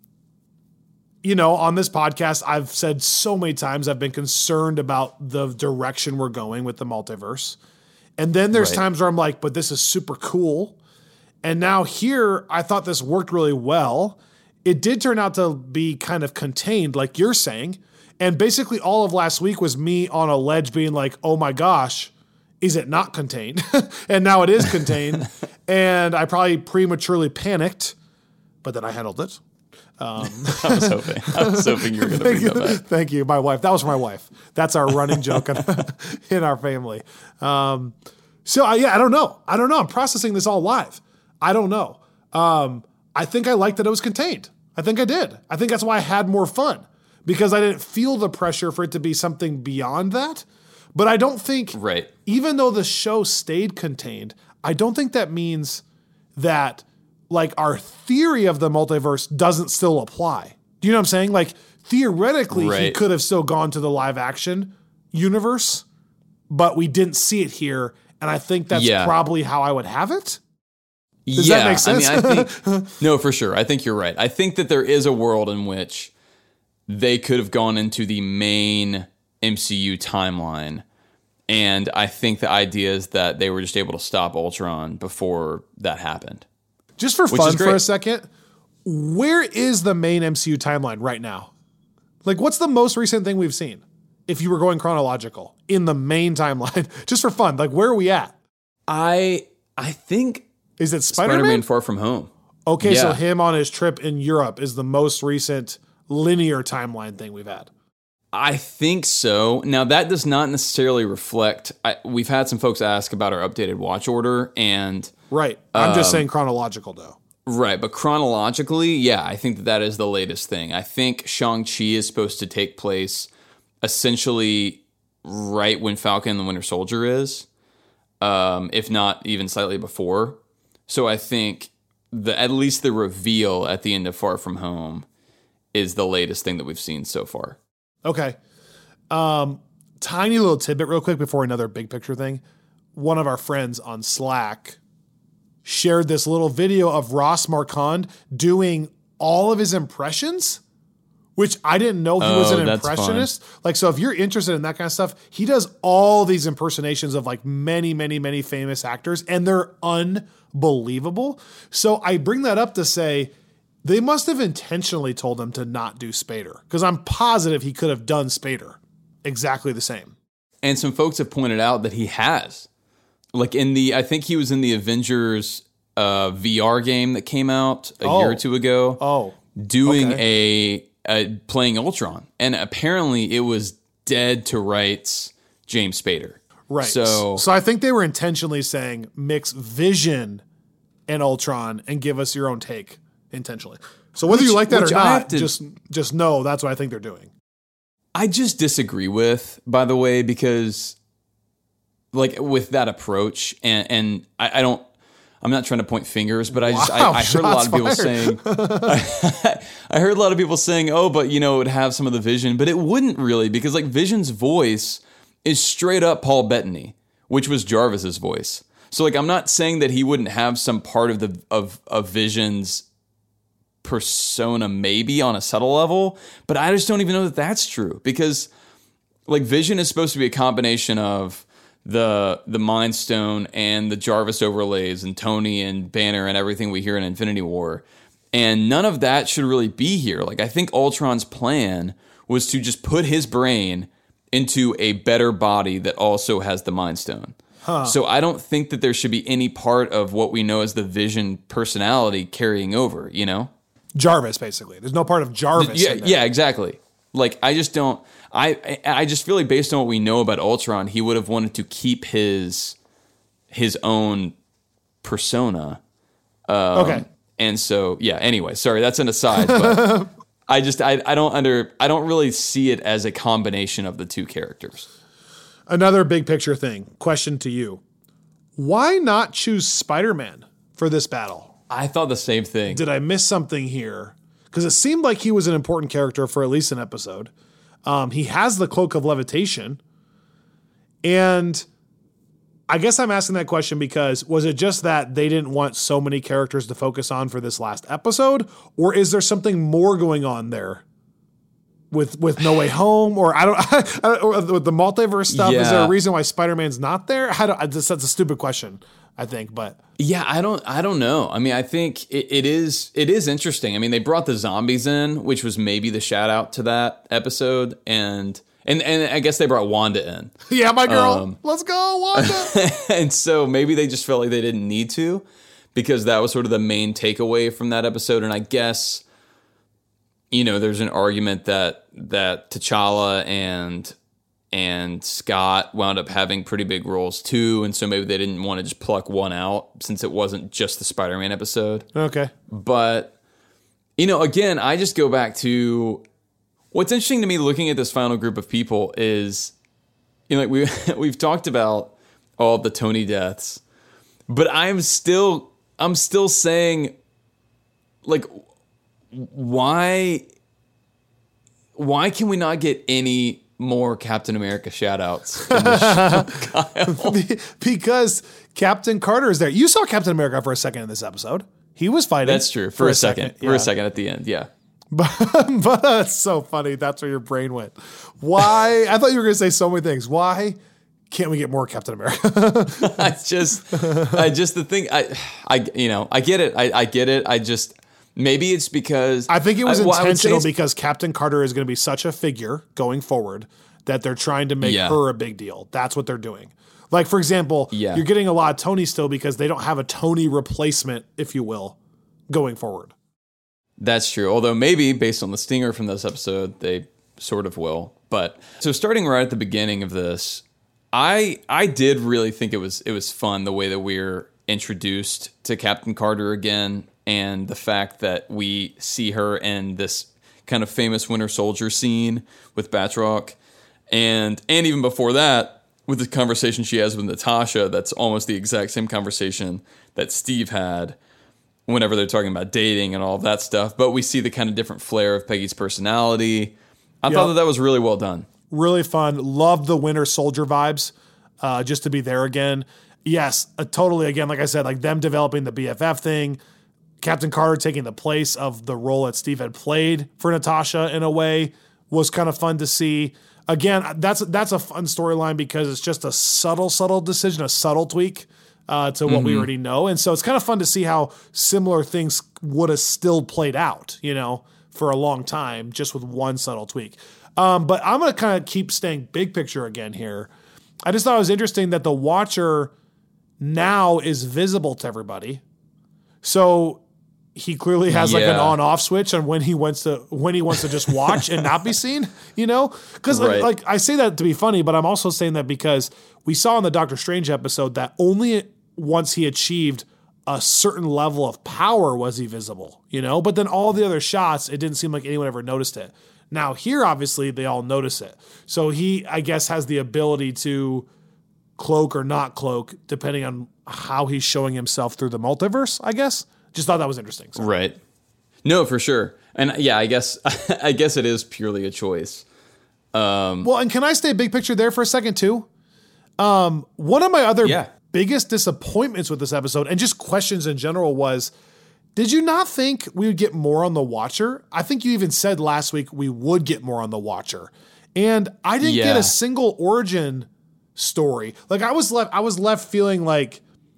you know, on this podcast, I've said so many times I've been concerned about the direction we're going with the multiverse. And then there's right. times where I'm like, but this is super cool. And now here, I thought this worked really well. It did turn out to be kind of contained, like you're saying. And basically all of last week was me on a ledge being like, oh my gosh, is it not contained? And now it is contained. And I probably prematurely panicked, but then I handled it. Um, I was hoping. I was hoping you were going to bring that back. Thank you, my wife. That was my wife. That's our running joke in our family. Um, so I, yeah, I don't know. I don't know. I'm processing this all live. I don't know. Um, I think I liked that it was contained. I think I did. I think that's why I had more fun, because I didn't feel the pressure for it to be something beyond that. But I don't think, right. even though the show stayed contained, I don't think that means that like our theory of the multiverse doesn't still apply. Do you know what I'm saying? Like theoretically, right. he could have still gone to the live action universe, but we didn't see it here. And I think that's yeah. probably how I would have it. Does yeah, that make sense? I mean, I think, no, for sure. I think you're right. I think that there is a world in which they could have gone into the main M C U timeline. And I think the idea is that they were just able to stop Ultron before that happened. Just for fun for a second, where is the main M C U timeline right now? Like, what's the most recent thing we've seen? If you were going chronological in the main timeline, just for fun, like where are we at? I I think is it Spider-Man? Spider-Man Far From Home? Okay, yeah. so him on his trip in Europe is the most recent linear timeline thing we've had. I think so. Now that does not necessarily reflect. I, we've had some folks ask about our updated watch order, and right. I'm um, just saying chronological though. Right, but chronologically, yeah, I think that that is the latest thing. I think Shang-Chi is supposed to take place essentially right when Falcon and the Winter Soldier is, um, if not even slightly before. So I think the at least the reveal at the end of Far From Home is the latest thing that we've seen so far. Okay. Um, tiny little tidbit real quick before another big picture thing. One of our friends on Slack shared this little video of Ross Marquand doing all of his impressions, which I didn't know he oh, was an impressionist. Fun. Like, so if you're interested in that kind of stuff, he does all these impersonations of like many, many, many famous actors, and they're unbelievable. So I bring that up to say they must have intentionally told him to not do Spader, because I'm positive he could have done Spader exactly the same. And some folks have pointed out that he has. Like in the, I think he was in the Avengers uh, V R game that came out a oh. year or two ago. Oh, doing okay. a, a playing Ultron, and apparently it was dead to rights James Spader. Right. So, so I think they were intentionally saying mix Vision and Ultron and give us your own take intentionally. So whether which, you like that or not, to, just just know that's what I think they're doing. I just disagree with, by the way, because. Like with that approach, and, and I, I don't, I'm not trying to point fingers, but I just, wow, I, I heard a lot of people fired. saying, I, I heard a lot of people saying, oh, but you know, it would have some of the Vision, but it wouldn't really, because like Vision's voice is straight up Paul Bettany, which was Jarvis's voice. So like, I'm not saying that he wouldn't have some part of the, of, of Vision's persona, maybe on a subtle level, but I just don't even know that that's true, because like Vision is supposed to be a combination of the the Mind Stone and the Jarvis overlays and Tony and Banner and everything we hear in Infinity War. And none of that should really be here. Like, I think Ultron's plan was to just put his brain into a better body that also has the Mind Stone. Huh. So I don't think that there should be any part of what we know as the Vision personality carrying over, you know? Jarvis, basically. There's no part of Jarvis. Yeah, in there. yeah, exactly. Like, I just don't... I I just feel like based on what we know about Ultron, he would have wanted to keep his his own persona. Um, okay. And so, yeah, anyway, sorry, that's an aside, but I just, I, I don't under, I don't really see it as a combination of the two characters. Another big picture thing, question to you. Why not choose Spider-Man for this battle? I thought the same thing. Did I miss something here? Because it seemed like he was an important character for at least an episode. Um, he has the cloak of levitation. And I guess I'm asking that question because was it just that they didn't want so many characters to focus on for this last episode? Or is there something more going on there with with No Way Home? Or I don't, I don't or with the multiverse stuff? Yeah. Is there a reason why Spider-Man's not there? I don't, I just, that's a stupid question, I think, but... Yeah, I don't I don't know. I mean, I think it, it is it is interesting. I mean, they brought the zombies in, which was maybe the shout out to that episode, and and and I guess they brought Wanda in. Yeah, my girl. Um, Let's go, Wanda. And so maybe they just felt like they didn't need to, because that was sort of the main takeaway from that episode. And I guess, you know, there's an argument that that T'Challa and and Scott wound up having pretty big roles too, and so maybe they didn't want to just pluck one out since it wasn't just the Spider-Man episode. Okay. But, you know, again, I just go back to What's interesting to me looking at this final group of people is, you know, like we we've talked about all the Tony deaths, but I'm still I'm still saying, like, why why can we not get any more Captain America shout-outs in the show, Kyle? Because Captain Carter is there. You saw Captain America for a second in this episode. He was fighting. That's true. For, for a, a second. second. For yeah. a second at the end, yeah. But, but that's so funny. That's where your brain went. Why? I thought you were going to say so many things. Why can't we get more Captain America? I just, I just the thing. I, I, you know, I get it. I, I get it. I just maybe it's because I think it was I, well, intentional because Captain Carter is going to be such a figure going forward that they're trying to make yeah. her a big deal. That's what they're doing. Like, for example, yeah. you're getting a lot of Tony still because they don't have a Tony replacement, if you will, going forward. That's true. Although maybe based on the stinger from this episode, they sort of will. But so starting right at the beginning of this, I I did really think it was it was fun the way that we're introduced to Captain Carter again, and the fact that we see her in this kind of famous Winter Soldier scene with Batroc, and and even before that, with the conversation she has with Natasha, that's almost the exact same conversation that Steve had whenever they're talking about dating and all of that stuff. But we see the kind of different flair of Peggy's personality. I yep. thought that that was really well done. Really fun. Loved the Winter Soldier vibes, uh, just to be there again. Yes, uh, totally. Again, like I said, like them developing the B F F thing, Captain Carter taking the place of the role that Steve had played for Natasha in a way was kind of fun to see. Again, that's that's a fun storyline because it's just a subtle, subtle decision, a subtle tweak uh, to what mm-hmm. we already know. And so it's kind of fun to see how similar things would have still played out, you know, for a long time, just with one subtle tweak. Um, but I'm going to kind of keep staying big picture again here. I just thought it was interesting that the Watcher now is visible to everybody. So he clearly has yeah. like an on-off switch on when he wants to when he wants to just watch and not be seen, you know? Because right. like, like I say that to be funny, but I'm also saying that because we saw in the Doctor Strange episode that only once he achieved a certain level of power was he visible, you know? But then all the other shots, it didn't seem like anyone ever noticed it. Now here, obviously, they all notice it. So he, I guess, has the ability to cloak or not cloak, depending on how he's showing himself through the multiverse, I guess. Just thought that was interesting. So. Right. No, for sure. And yeah, I guess I guess it is purely a choice. Um, well, and can I stay big picture there for a second too? Um, one of my other yeah. biggest disappointments with this episode, and just questions in general, was, did you not think we would get more on the Watcher? I think you even said last week we would get more on the Watcher. And I didn't yeah. get a single origin story. Like I was left I was left feeling like,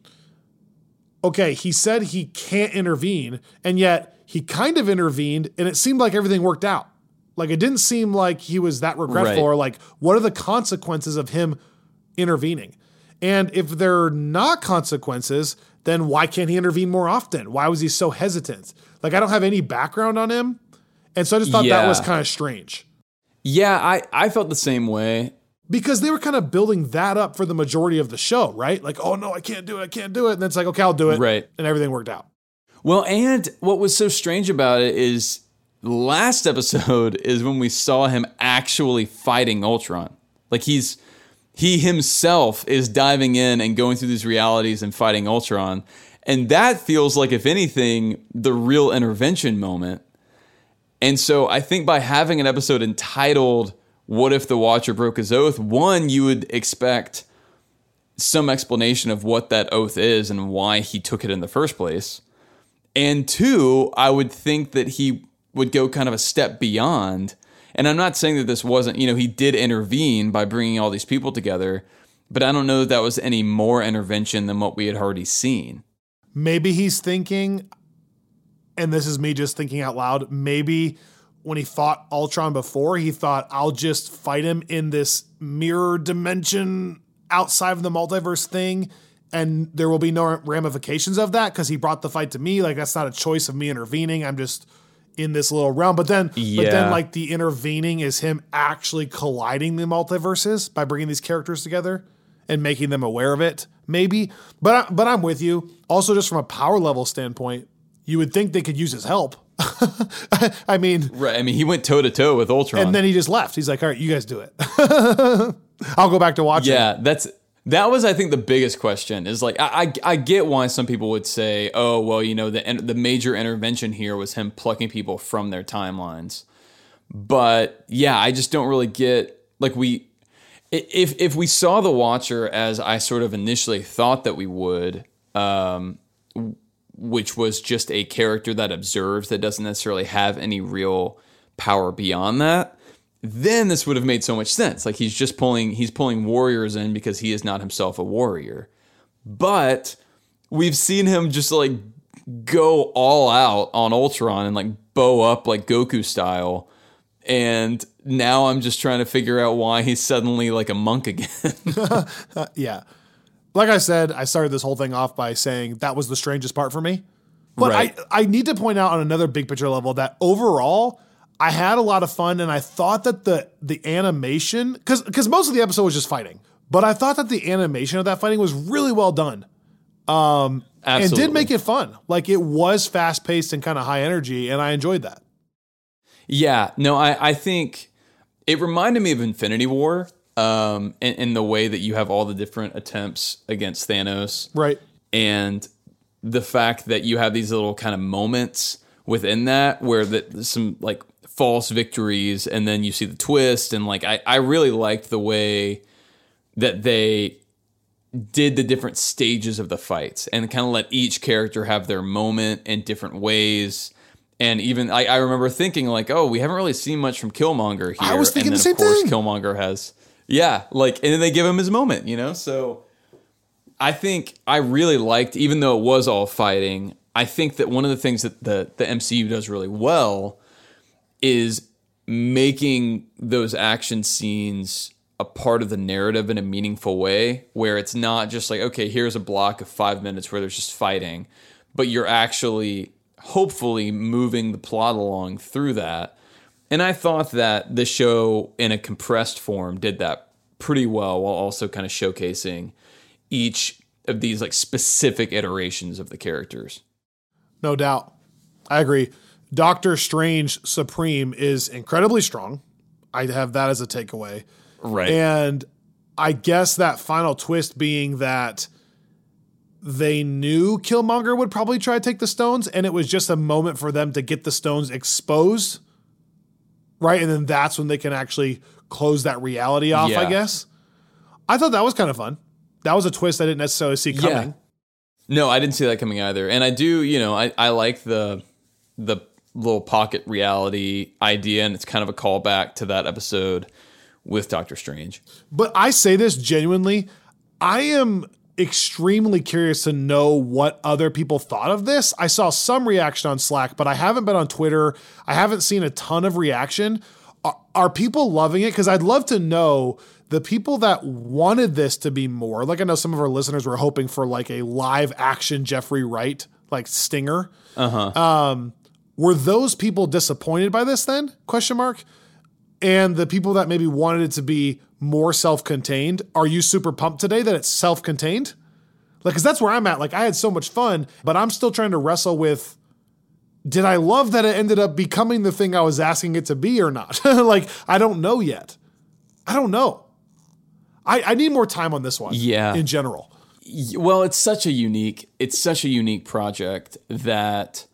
okay, he said he can't intervene, and yet he kind of intervened, and it seemed like everything worked out. Like, it didn't seem like he was that regretful, right. or like, what are the consequences of him intervening? And if they're not consequences, then why can't he intervene more often? Why was he so hesitant? Like, I don't have any background on him, and so I just thought yeah. that was kind of strange. Yeah, I, I felt the same way. Because they were kind of building that up for the majority of the show, right? Like, oh no, I can't do it, I can't do it. And then it's like, okay, I'll do it. Right. And everything worked out. Well, and what was so strange about it is last episode is when we saw him actually fighting Ultron. Like he's, he himself is diving in and going through these realities and fighting Ultron. And that feels like, if anything, the real intervention moment. And so I think by having an episode entitled What If the Watcher Broke His Oath? One, you would expect some explanation of what that oath is and why he took it in the first place. And two, I would think that he would go kind of a step beyond. And I'm not saying that this wasn't, you know, he did intervene by bringing all these people together, but I don't know that that was any more intervention than what we had already seen. Maybe he's thinking, and this is me just thinking out loud, maybe when he fought Ultron before, he thought, I'll just fight him in this mirror dimension outside of the multiverse thing, and there will be no ramifications of that because he brought the fight to me. Like, that's not a choice of me intervening. I'm just in this little realm. But then, yeah. but then, like, the intervening is him actually colliding the multiverses by bringing these characters together and making them aware of it, maybe. But I, but I'm with you. Also, just from a power level standpoint, you would think they could use his help. I mean, right. I mean, he went toe to toe with Ultron, and then he just left. He's like, all right, you guys do it. I'll go back to watching. Yeah, that's that was, I think, the biggest question is like, I, I I get why some people would say, oh, well, you know, the the major intervention here was him plucking people from their timelines. But yeah, I just don't really get, like, we, if if we saw the Watcher as I sort of initially thought that we would, um, which was just a character that observes, that doesn't necessarily have any real power beyond that, then this would have made so much sense. Like, he's just pulling, he's pulling warriors in because he is not himself a warrior. But we've seen him just like go all out on Ultron and like bow up like Goku style. And now I'm just trying to figure out why he's suddenly like a monk again. uh, yeah. Like I said, I started this whole thing off by saying that was the strangest part for me. But right. I, I need to point out on another big picture level that overall, I had a lot of fun, and I thought that the the animation, because because most of the episode was just fighting, but I thought that the animation of that fighting was really well done. Um, and did make it fun. Like, it was fast paced and kind of high energy, and I enjoyed that. Yeah, no, I, I think it reminded me of Infinity War, um, in, in the way that you have all the different attempts against Thanos. Right. And the fact that you have these little kind of moments within that where that some like false victories, and then you see the twist. And like, I, I really liked the way that they did the different stages of the fights and kind of let each character have their moment in different ways. And even I, I remember thinking like, oh, we haven't really seen much from Killmonger here. I was thinking and then, the same of course, thing. Killmonger has, yeah, like, and then they give him his moment, you know? So I think I really liked, even though it was all fighting, I think that one of the things that the, the M C U does really well is making those action scenes a part of the narrative in a meaningful way, where it's not just like, okay, here's a block of five minutes where there's just fighting, but you're actually hopefully moving the plot along through that. And I thought that the show in a compressed form did that pretty well, while also kind of showcasing each of these like specific iterations of the characters. No doubt. I agree. Doctor Strange Supreme is incredibly strong. I have that as a takeaway. Right. And I guess that final twist being that they knew Killmonger would probably try to take the stones, and it was just a moment for them to get the stones exposed, right? And then that's when they can actually close that reality off, yeah. I guess. I thought that was kind of fun. That was a twist I didn't necessarily see coming. Yeah. No, I didn't see that coming either. And I do, you know, I, I like the the little pocket reality idea, and it's kind of a callback to that episode with Doctor Strange. But I say this genuinely, I am extremely curious to know what other people thought of this. I saw some reaction on Slack, but I haven't been on Twitter. I haven't seen a ton of reaction. Are, are people loving it? Because I'd love to know the people that wanted this to be more. Like, I know some of our listeners were hoping for like a live action Jeffrey Wright, like Stinger. Uh-huh. Um, were those people disappointed by this then? Question mark. And the people that maybe wanted it to be more self-contained, are you super pumped today that it's self-contained? Like, because that's where I'm at. Like, I had so much fun, but I'm still trying to wrestle with, did I love that it ended up becoming the thing I was asking it to be or not? Like, I don't know yet. I don't know. I, I need more time on this one. Yeah. In general. Well, it's such a unique, it's such a unique project that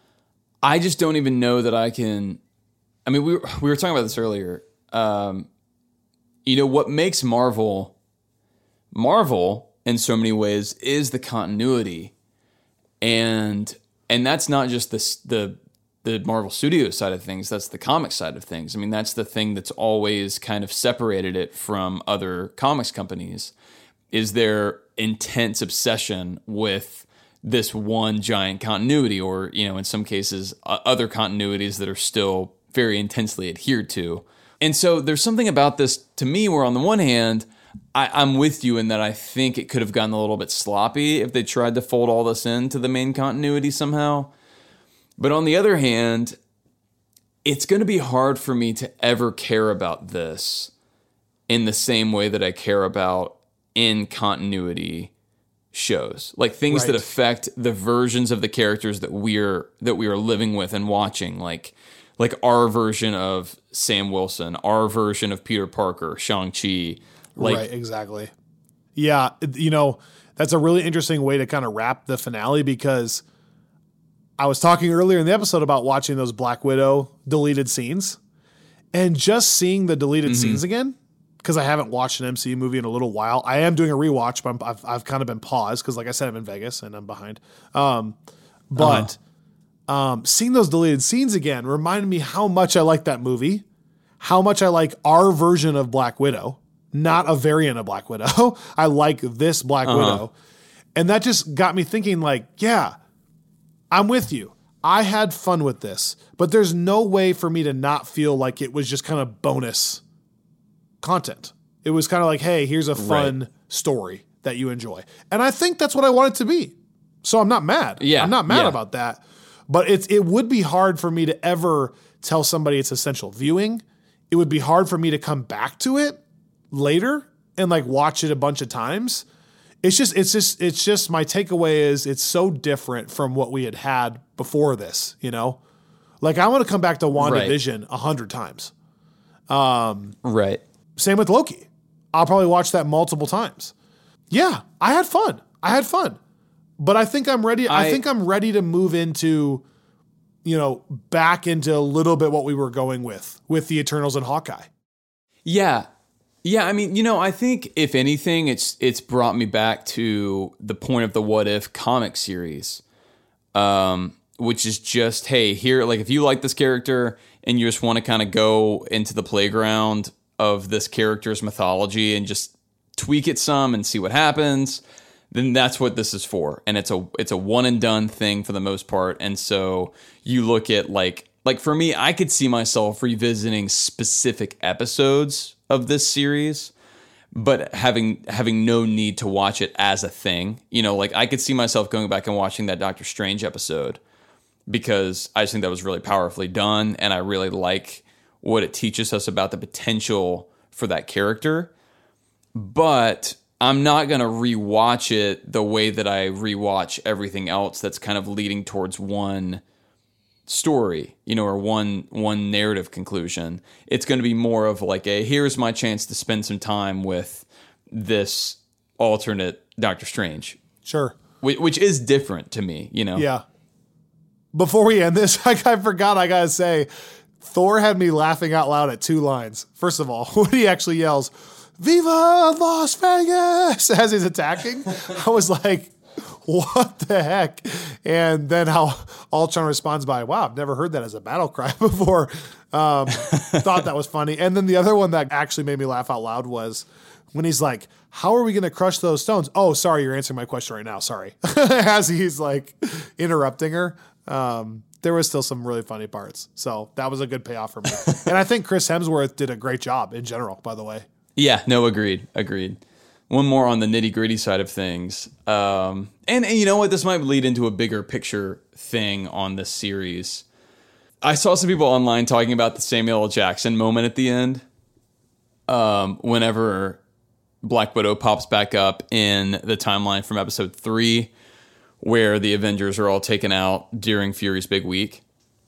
I just don't even know that I can. I mean, we were, we were talking about this earlier. Um, you know, what makes Marvel, Marvel in so many ways is the continuity. And and that's not just the, the, the Marvel Studios side of things. That's the comic side of things. I mean, that's the thing that's always kind of separated it from other comics companies, is their intense obsession with this one giant continuity, or, you know, in some cases, uh, other continuities that are still very intensely adhered to. And so there's something about this to me where, on the one hand, I, I'm with you in that I think it could have gotten a little bit sloppy if they tried to fold all this into the main continuity somehow. But on the other hand, it's going to be hard for me to ever care about this in the same way that I care about in continuity shows, like things Right. that affect the versions of the characters that we're that we are living with and watching, like like our version of Sam Wilson, our version of Peter Parker, Shang-Chi. Like, right, exactly. Yeah, it- you know, that's a really interesting way to kind of wrap the finale, because I was talking earlier in the episode about watching those Black Widow deleted scenes, and just seeing the deleted Mm-hmm. scenes again, because I haven't watched an M C U movie in a little while. I am doing a rewatch, but I'm, I've, I've kind of been paused because, like I said, I'm in Vegas and I'm behind. Um, but um, seeing those deleted scenes again reminded me how much I like that movie, how much I like our version of Black Widow, not a variant of Black Widow. I like this Black Widow. And that just got me thinking, like, yeah, I'm with you. I had fun with this, but there's no way for me to not feel like it was just kind of bonus content. It was kind of like, hey, here's a fun Right. story that you enjoy. And I think that's what I want it to be. So I'm not mad. Yeah, I'm not mad yeah. about that. But it's it would be hard for me to ever tell somebody it's essential viewing. It would be hard for me to come back to it later and like watch it a bunch of times. It's just it's just it's just my takeaway is it's so different from what we had had before this, you know? Like I want to come back to WandaVision a hundred times. right. Same with Loki. I'll probably watch that multiple times. Yeah, I had fun. I had fun. But I think I'm ready. I, I- think I'm ready to move into, you know, back into a little bit what we were going with, with the Eternals and Hawkeye. Yeah. Yeah, I mean, you know, I think if anything, it's it's brought me back to the point of the What If comic series, um, which is just, hey, here, like if you like this character and you just want to kind of go into the playground of this character's mythology and just tweak it some and see what happens, then that's what this is for. And it's a it's a one and done thing for the most part. And so you look at like like for me, I could see myself revisiting specific episodes of this series, but having having no need to watch it as a thing. You know, like I could see myself going back and watching that Doctor Strange episode because I just think that was really powerfully done, and I really like what it teaches us about the potential for that character. But I'm not going to rewatch it the way that I rewatch everything else that's kind of leading towards one story, you know, or one one narrative conclusion. It's going to be more of like a, here's my chance to spend some time with this alternate Doctor Strange, Sure. which, which is different to me, you know? Yeah. Before we end this, I, I forgot, I gotta say, Thor had me laughing out loud at two lines. First of all, when he actually yells, "Viva Las Vegas!" as he's attacking, I was like, what the heck? And then how Ultron responds by, wow, I've never heard that as a battle cry before. Um, thought that was funny. And then the other one that actually made me laugh out loud was when he's like, how are we going to crush those stones? Oh, sorry, you're answering my question right now. Sorry. As he's like interrupting her. Um, there was still some really funny parts. So that was a good payoff for me. And I think Chris Hemsworth did a great job in general, by the way. Yeah, no, agreed, agreed. One more on the nitty gritty side of things. Um, and, and you know what? This might lead into a bigger picture thing on this series. I saw some people online talking about the Samuel L. Jackson moment at the end. Um, whenever Black Widow pops back up in the timeline from episode three, where the Avengers are all taken out during Fury's big week.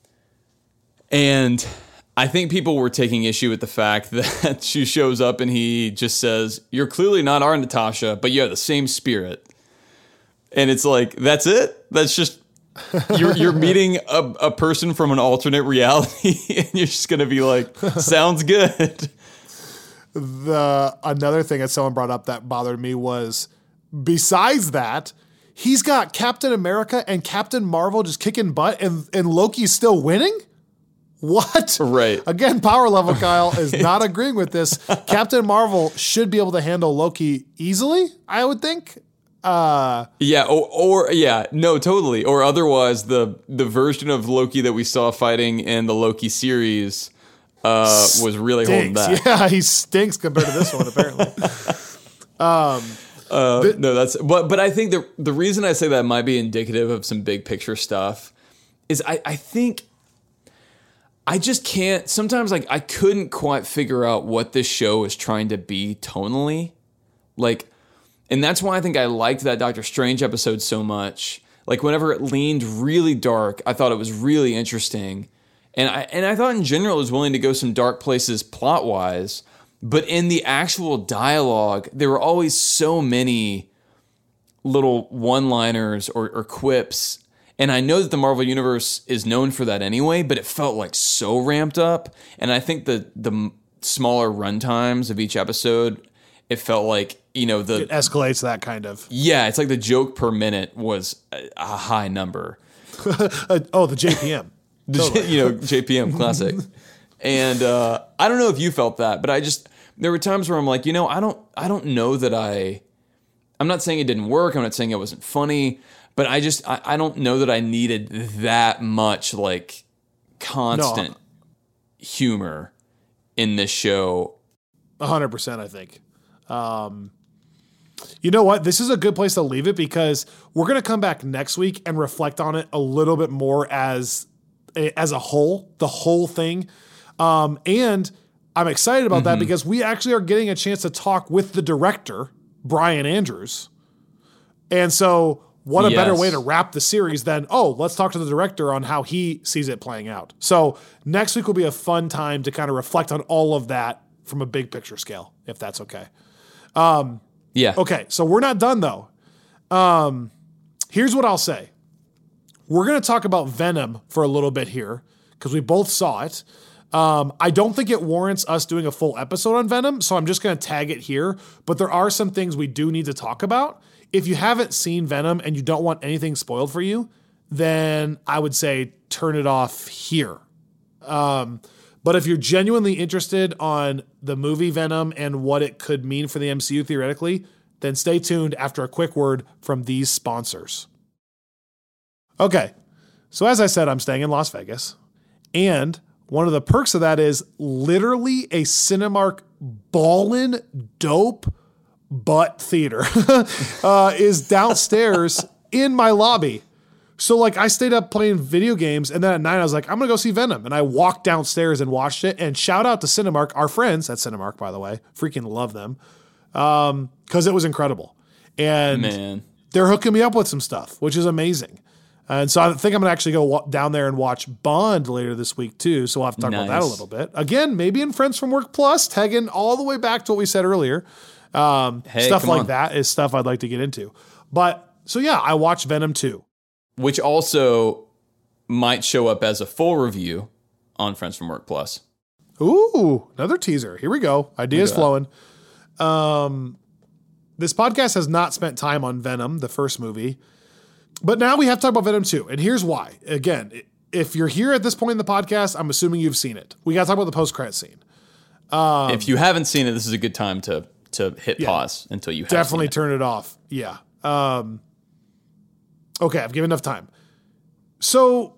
And I think people were taking issue with the fact that she shows up and he just says, "You're clearly not our Natasha, but you have the same spirit." And it's like, that's it? That's just, you're you're meeting a, a person from an alternate reality and you're just going to be like, sounds good. The another thing that someone brought up that bothered me was, besides that, he's got Captain America and Captain Marvel just kicking butt and, and Loki's still winning? What? Right. Again, power level Kyle is not agreeing with this. Captain Marvel should be able to handle Loki easily, I would think. Uh, Yeah, or, or yeah, no, totally. Or otherwise, the the version of Loki that we saw fighting in the Loki series uh, was really holding stinks. back. Yeah, he stinks compared to this one, apparently. Uh, no, that's but but I think the the reason I say that might be indicative of some big picture stuff is I, I think I just can't sometimes like I couldn't quite figure out what this show is trying to be tonally. Like, And that's why I think I liked that Doctor Strange episode so much. Like whenever it leaned really dark, I thought it was really interesting. And I and I thought in general it was willing to go some dark places plot-wise. But in the actual dialogue, there were always so many little one-liners or, or quips. And I know that the Marvel Universe is known for that anyway, but it felt like so ramped up. And I think the the smaller runtimes of each episode, it felt like, you know, the... It escalates that kind of. Yeah, it's like the joke per minute was a, a high number. Oh, the J P M. the, Totally. You know, J P M classic. And uh, I don't know if you felt that, but I just... There were times where I'm like, you know, I don't I don't know that I... I'm not saying it didn't work. I'm not saying it wasn't funny. But I just, I, I don't know that I needed that much, like, constant no. humor in this show. one hundred percent, I think. Um, you know what? This is a good place to leave it because we're going to come back next week and reflect on it a little bit more as, as a whole, the whole thing. Um, and I'm excited about mm-hmm. that because we actually are getting a chance to talk with the director, Brian Andrews. And so... What a yes. better way to wrap the series than, oh, let's talk to the director on how he sees it playing out. So next week will be a fun time to kind of reflect on all of that from a big picture scale, if that's okay. Um, yeah. Okay, so we're not done, though. Um, here's what I'll say. We're going to talk about Venom for a little bit here because we both saw it. Um, I don't think it warrants us doing a full episode on Venom, so I'm just going to tag it here. But there are some things we do need to talk about. If you haven't seen Venom and you don't want anything spoiled for you, then I would say turn it off here. Um, but if you're genuinely interested on the movie Venom and what it could mean for the M C U theoretically, then stay tuned after a quick word from these sponsors. Okay, so as I said, I'm staying in Las Vegas, and one of the perks of that is literally a Cinemark ballin' dope butt theater uh, is downstairs in my lobby. So like I stayed up playing video games and then at night I was like, I'm going to go see Venom. And I walked downstairs and watched it, and shout out to Cinemark, our friends at Cinemark, by the way, freaking love them. Um, cause it was incredible. And Man. they're hooking me up with some stuff, which is amazing. And so I think I'm going to actually go wa- down there and watch Bond later this week too. So we'll have to talk nice. about that a little bit. Again, maybe in Friends from Work Plus, tagging all the way back to what we said earlier. Um, hey, stuff like on. that is stuff I'd like to get into. But so yeah, I watched Venom two. Which also might show up as a full review on Friends from Work Plus. Ooh, another teaser. Here we go. Ideas flowing. Um, this podcast has not spent time on Venom, the first movie. But now we have to talk about Venom two. And here's why. Again, if you're here at this point in the podcast, I'm assuming you've seen it. We got to talk about the post-credit scene. Um, if you haven't seen it, this is a good time to to hit yeah, pause until you have definitely seen it. Turn it off. Yeah. Um, okay, I've given enough time. So,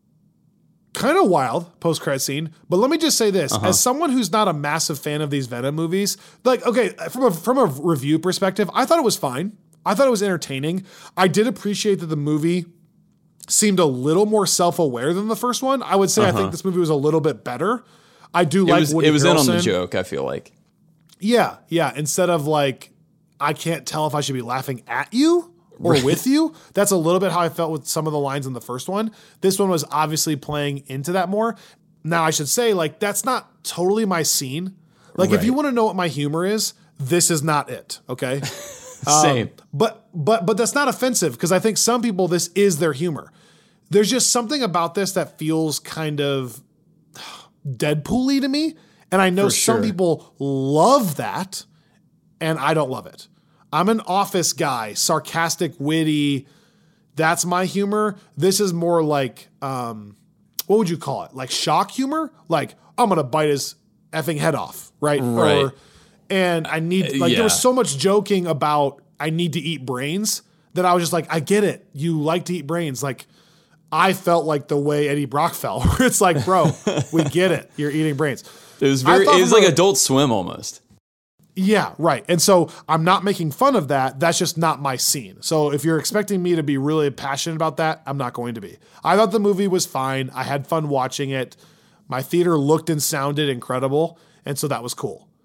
kind of wild post-credit scene, but let me just say this. Uh-huh. As someone who's not a massive fan of these Venom movies, like, okay, from a, from a review perspective, I thought it was fine. I thought it was entertaining. I did appreciate that the movie seemed a little more self-aware than the first one. I would say uh-huh. I think this movie was a little bit better. I do it like was, Woody It was Harrelson. in on the joke, I feel like. Yeah, yeah. Instead of like, I can't tell if I should be laughing at you or right. with you. That's a little bit how I felt with some of the lines in the first one. This one was obviously playing into that more. Now, I should say, like, that's not totally my scene. Like, right. if you want to know what my humor is, this is not it, okay? Same. Um, but but but that's not offensive because I think some people, this is their humor. There's just something about this that feels kind of Deadpool-y to me. And I know For some sure. people love that, and I don't love it. I'm an office guy, sarcastic, witty. That's my humor. This is more like, um, what would you call it? Like shock humor? Like, I'm going to bite his effing head off, right? Right. Or, and I need, like, yeah. there was so much joking about I need to eat brains that I was just like, I get it. You like to eat brains. Like, I felt like the way Eddie Brock felt, where it's like, bro, we get it. You're eating brains. It was very, it was like a, Adult Swim almost. Yeah, right. And so I'm not making fun of that. That's just not my scene. So if you're expecting me to be really passionate about that, I'm not going to be. I thought the movie was fine. I had fun watching it. My theater looked and sounded incredible. And so that was cool.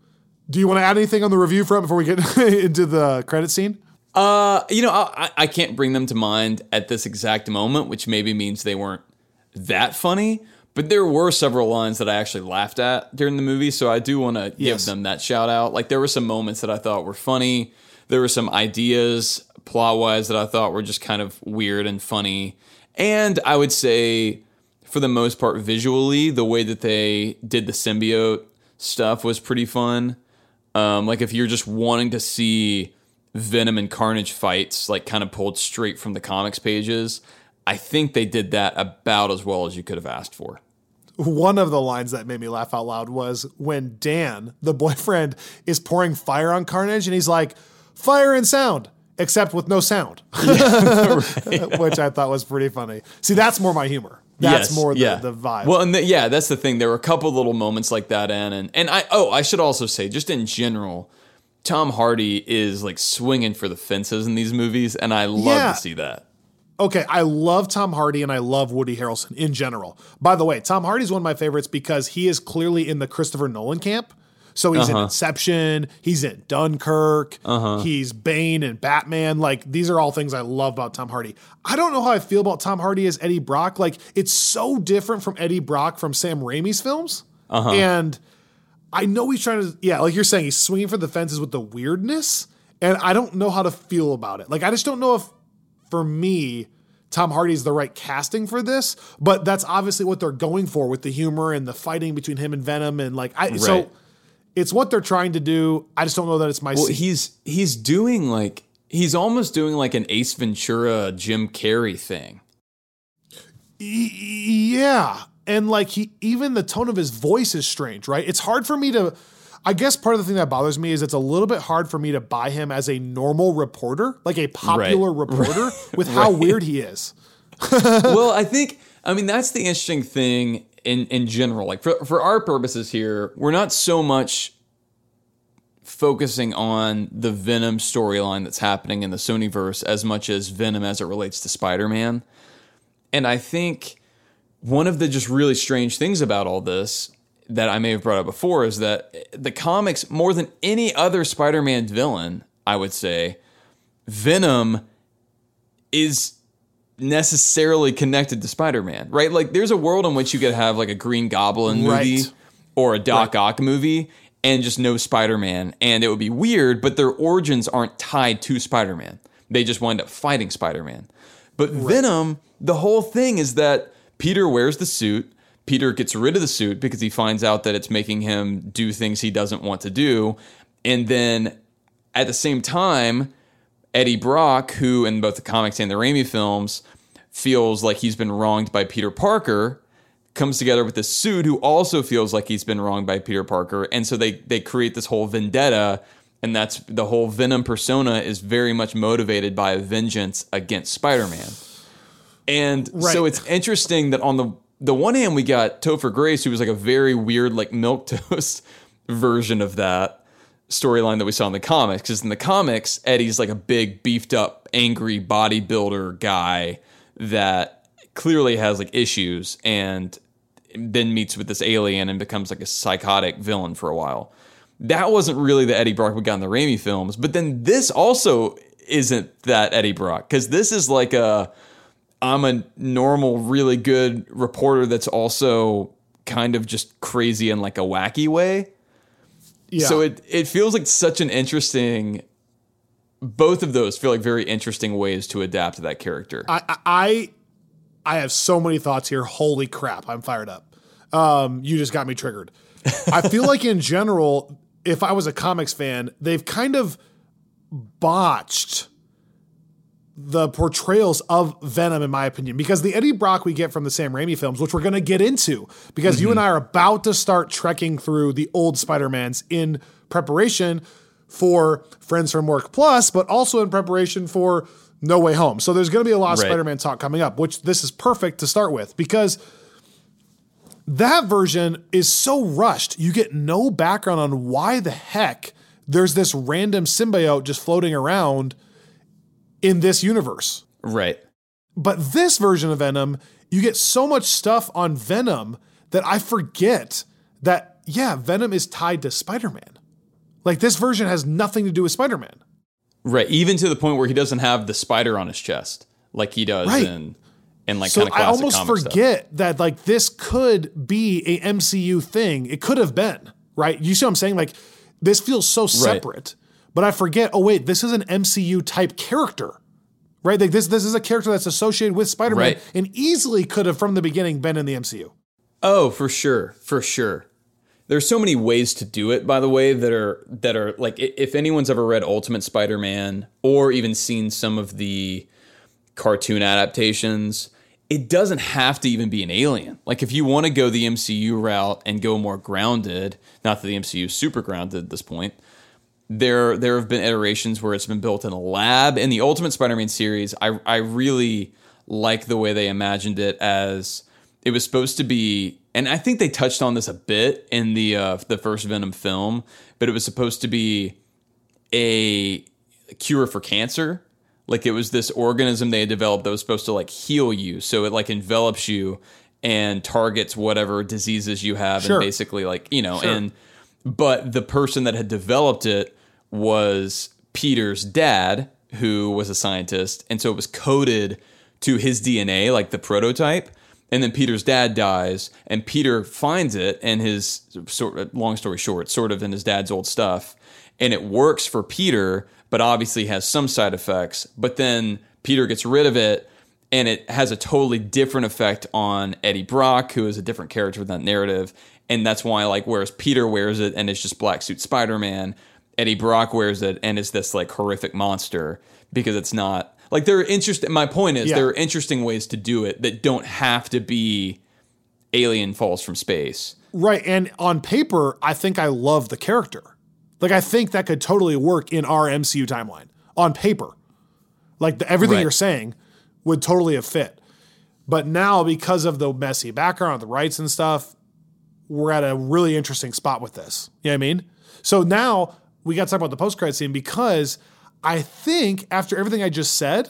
Do you want to add anything on the review front before we get into the credit scene? Uh, you know, I, I can't bring them to mind at this exact moment, which maybe means they weren't that funny. But there were several lines that I actually laughed at during the movie, so I do want to Yes. give them that shout out. Like, there were some moments that I thought were funny. There were some ideas, plot-wise, that I thought were just kind of weird and funny. And I would say, for the most part, visually, the way that they did the symbiote stuff was pretty fun. Um, like, if you're just wanting to see Venom and Carnage fights, like, kind of pulled straight from the comics pages, I think they did that about as well as you could have asked for. One of the lines that made me laugh out loud was when Dan, the boyfriend, is pouring fire on Carnage, and he's like, fire and sound, except with no sound, Yeah, right. which I thought was pretty funny. See, that's more my humor. That's Yes, more the, yeah. the vibe. Well, and the, yeah, that's the thing. There were a couple little moments like that in, and and I oh, I should also say, just in general, Tom Hardy is like swinging for the fences in these movies, and I love Yeah. to see that. Okay, I love Tom Hardy and I love Woody Harrelson in general. By the way, Tom Hardy's one of my favorites because he is clearly in the Christopher Nolan camp. So he's Uh-huh. in Inception, he's in Dunkirk, Uh-huh. he's Bane and Batman. Like, these are all things I love about Tom Hardy. I don't know how I feel about Tom Hardy as Eddie Brock. Like, it's so different from Eddie Brock from Sam Raimi's films. Uh-huh. And I know he's trying to, yeah, like you're saying, he's swinging for the fences with the weirdness. And I don't know how to feel about it. Like, I just don't know if, for me, Tom Hardy is the right casting for this, but that's obviously what they're going for with the humor and the fighting between him and Venom. And like, I, Right. so it's what they're trying to do. I just don't know that it's my Well, seat. he's he's doing like he's almost doing like an Ace Ventura, Jim Carrey thing. Y- yeah. And like he, even the tone of his voice is strange, right? It's hard for me to, I guess part of the thing that bothers me is it's a little bit hard for me to buy him as a normal reporter, like a popular Right. reporter with how Right. weird he is. Well, I think I mean that's the interesting thing in in general. Like for for our purposes here, we're not so much focusing on the Venom storyline that's happening in the Sonyverse as much as Venom as it relates to Spider-Man. And I think one of the just really strange things about all this that I may have brought up before is that the comics, more than any other Spider-Man villain, I would say, Venom is necessarily connected to Spider-Man, right? Like, there's a world in which you could have like a Green Goblin movie Right. or a Doc Ock movie and just no Spider-Man, and it would be weird, but their origins aren't tied to Spider-Man. They just wind up fighting Spider-Man. But Venom, the whole thing is that Peter wears the suit. Peter gets rid of the suit because he finds out that it's making him do things he doesn't want to do. And then at the same time, Eddie Brock, who in both the comics and the Raimi films feels like he's been wronged by Peter Parker, comes together with this suit who also feels like he's been wronged by Peter Parker. And so they, they create this whole vendetta, and that's the whole Venom persona is very much motivated by a vengeance against Spider-Man. And Right. so it's interesting that on the the one hand, we got Topher Grace, who was like a very weird, like milquetoast version of that storyline that we saw in the comics. Because in the comics, Eddie's like a big, beefed up, angry bodybuilder guy that clearly has like issues, and then meets with this alien and becomes like a psychotic villain for a while. That wasn't really the Eddie Brock we got in the Raimi films. But then this also isn't that Eddie Brock, because this is like a I'm a normal, really good reporter that's also kind of just crazy in like a wacky way. Yeah. So it, it feels like such an interesting, both of those feel like very interesting ways to adapt to that character. I, I, I have so many thoughts here. Holy crap. I'm fired up. Um, you just got me triggered. I feel like in general, if I was a comics fan, they've kind of botched the portrayals of Venom, in my opinion, because the Eddie Brock we get from the Sam Raimi films, which we're going to get into, because you and I are about to start trekking through the old Spider-Mans in preparation for Friends from Work Plus, but also in preparation for No Way Home. So there's going to be a lot of Right. Spider-Man talk coming up, which this is perfect to start with, because that version is so rushed. You get no background on why the heck there's this random symbiote just floating around in this universe. Right. But this version of Venom, you get so much stuff on Venom that I forget that, yeah, Venom is tied to Spider-Man. Like, this version has nothing to do with Spider-Man. Right, even to the point where he doesn't have the spider on his chest like he does right. in, in like so kind of classic I almost comic forget stuff. that, like, this could be a M C U thing. It could have been, right? You see what I'm saying? Like, this feels so separate, right. but I forget, oh, wait, this is an M C U type character, right? Like, this, this is a character that's associated with Spider-Man right. and easily could have, from the beginning, been in the M C U. Oh, for sure, for sure. There's so many ways to do it, by the way, that are that are like, if anyone's ever read Ultimate Spider-Man or even seen some of the cartoon adaptations, it doesn't have to even be an alien. Like, if you want to go the M C U route and go more grounded, not that the M C U is super grounded at this point, there there have been iterations where it's been built in a lab. In the Ultimate Spider-Man series, I I really like the way they imagined it as it was supposed to be. And I think they touched on this a bit in the uh, the first Venom film, but it was supposed to be a cure for cancer. Like, it was this organism they had developed that was supposed to, like, heal you. So it, like, envelops you and targets whatever diseases you have. Sure. And basically, like, you know, sure. and but the person that had developed it was Peter's dad, who was a scientist. And so it was coded to his D N A, like the prototype. And then Peter's dad dies, and Peter finds it, and his, sort of, long story short, sort of in his dad's old stuff, and it works for Peter, but obviously has some side effects. But then Peter gets rid of it, and it has a totally different effect on Eddie Brock, who is a different character in that narrative. And that's why, like, whereas Peter wears it and it's just Black Suit Spider-Man, Eddie Brock wears it and is this, like, horrific monster, because it's not. Like, there are interesting, my point is, yeah. there are interesting ways to do it that don't have to be alien falls from space. Right, and on paper, I think I love the character. Like, I think that could totally work in our M C U timeline. On paper. Like, the, everything right. you're saying would totally have fit. But now, because of the messy background, the rights and stuff, we're at a really interesting spot with this. You know what I mean? So now, we got to talk about the post-credit scene, because I think after everything I just said,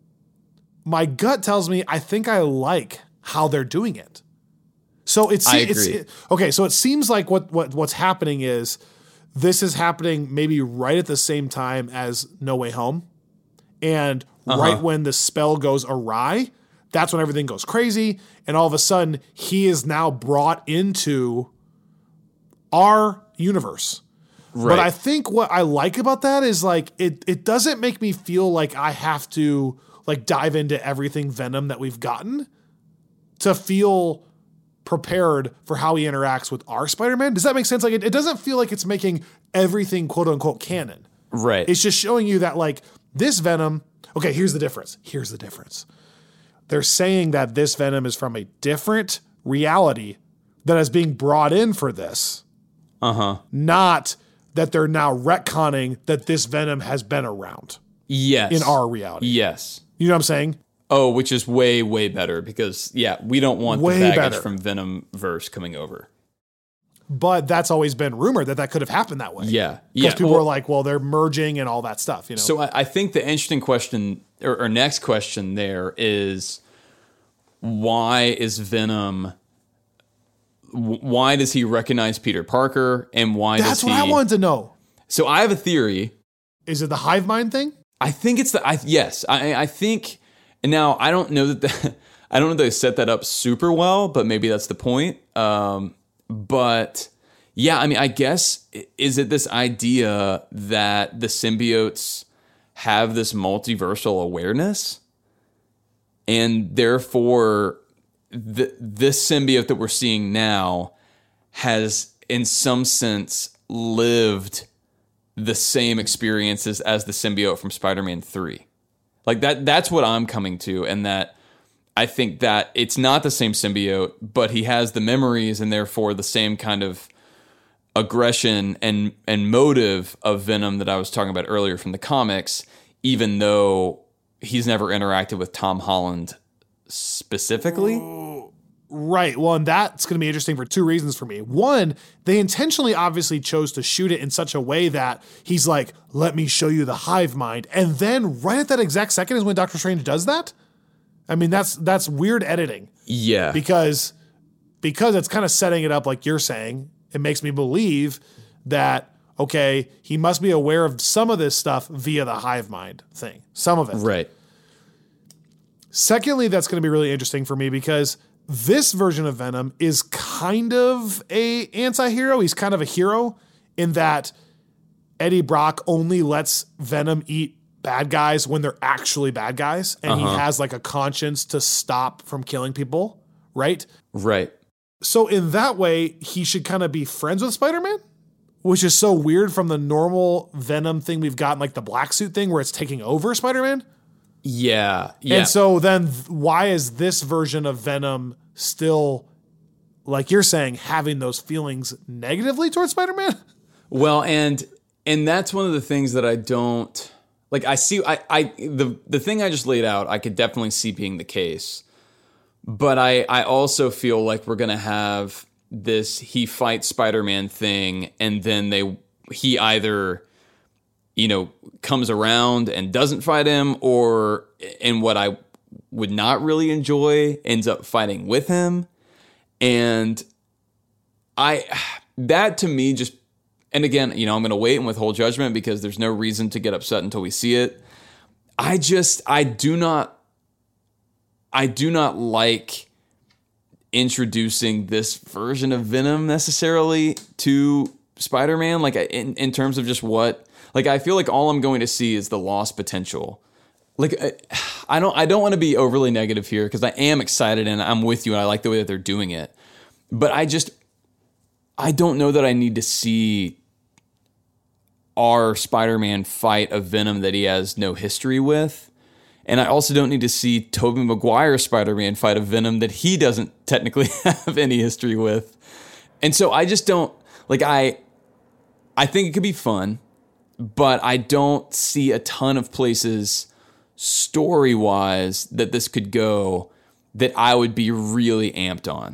my gut tells me I think I like how they're doing it. So it's, I agree. it's it, okay. So it seems like what, what what's happening is this is happening maybe right at the same time as No Way Home, and uh-huh. right when the spell goes awry, that's when everything goes crazy, and all of a sudden he is now brought into our universe. Right. But I think what I like about that is, like, it it doesn't make me feel like I have to, like, dive into everything Venom that we've gotten to feel prepared for how he interacts with our Spider-Man. Does that make sense? Like, it, it doesn't feel like it's making everything quote unquote canon. Right. It's just showing you that, like, this Venom, okay, here's the difference. Here's the difference. They're saying that this Venom is from a different reality that is being brought in for this. Uh-huh. Not that they're now retconning that this Venom has been around. Yes. In our reality. Yes. You know what I'm saying? Oh, which is way, way better, because, yeah, we don't want way the baggage better. from Venomverse coming over. But that's always been rumored that that could have happened that way. Yeah. Because yeah. people well, are like, well, they're merging and all that stuff, you know? So I, I think the interesting question, or, or next question there is, why is Venom... Why does he recognize Peter Parker, and why That's does he... That's what I wanted to know. So I have a theory. Is it the hive mind thing? I think it's the... I, yes, I, I think... And now, I don't know that... The, I don't know that they set that up super well, but maybe that's the point. Um, but, yeah, I mean, I guess, is it this idea that the symbiotes have this multiversal awareness? And therefore... The, this symbiote that we're seeing now has, in some sense, lived the same experiences as the symbiote from Spider-Man three. Like, that that's what I'm coming to, and that I think that it's not the same symbiote, but he has the memories and therefore the same kind of aggression and, and motive of Venom that I was talking about earlier from the comics, even though he's never interacted with Tom Holland specifically. Right. Well, and that's going to be interesting for two reasons for me. One, they intentionally obviously chose to shoot it in such a way that he's like, let me show you the hive mind. And then right at that exact second is when Doctor Strange does that. I mean, that's that's weird editing. Yeah. Because because it's kind of setting it up like you're saying. It makes me believe that, okay, he must be aware of some of this stuff via the hive mind thing. Some of it. Right. Secondly, that's going to be really interesting for me because this version of Venom is kind of a anti-hero. He's kind of a hero in that Eddie Brock only lets Venom eat bad guys when they're actually bad guys. And uh-huh. he has like a conscience to stop from killing people. Right? Right. So in that way, he should kind of be friends with Spider-Man, which is so weird from the normal Venom thing we've gotten, like the black suit thing where it's taking over Spider-Man. Yeah. Yeah. And so then why is this version of Venom still, like you're saying, having those feelings negatively towards Spider-Man? Well, and and that's one of the things that I don't like. I see I, I the the thing I just laid out, I could definitely see being the case. But I, I also feel like we're gonna have this he fights Spider-Man thing, and then they he either, you know, comes around and doesn't fight him, or in what I would not really enjoy, ends up fighting with him. And I that to me just, and again, you know, I'm gonna wait and withhold judgment because there's no reason to get upset until we see it. I just I do not I do not like introducing this version of Venom necessarily to Spider-Man, like in, in terms of just what, like, I feel like all I'm going to see is the lost potential. Like, I don't, I don't want to be overly negative here because I am excited and I'm with you and I like the way that they're doing it. But I just, I don't know that I need to see our Spider-Man fight a Venom that he has no history with. And I also don't need to see Tobey Maguire's Spider-Man fight a Venom that he doesn't technically have any history with. And so I just don't, like, I I think it could be fun, but I don't see a ton of places story-wise that this could go that I would be really amped on,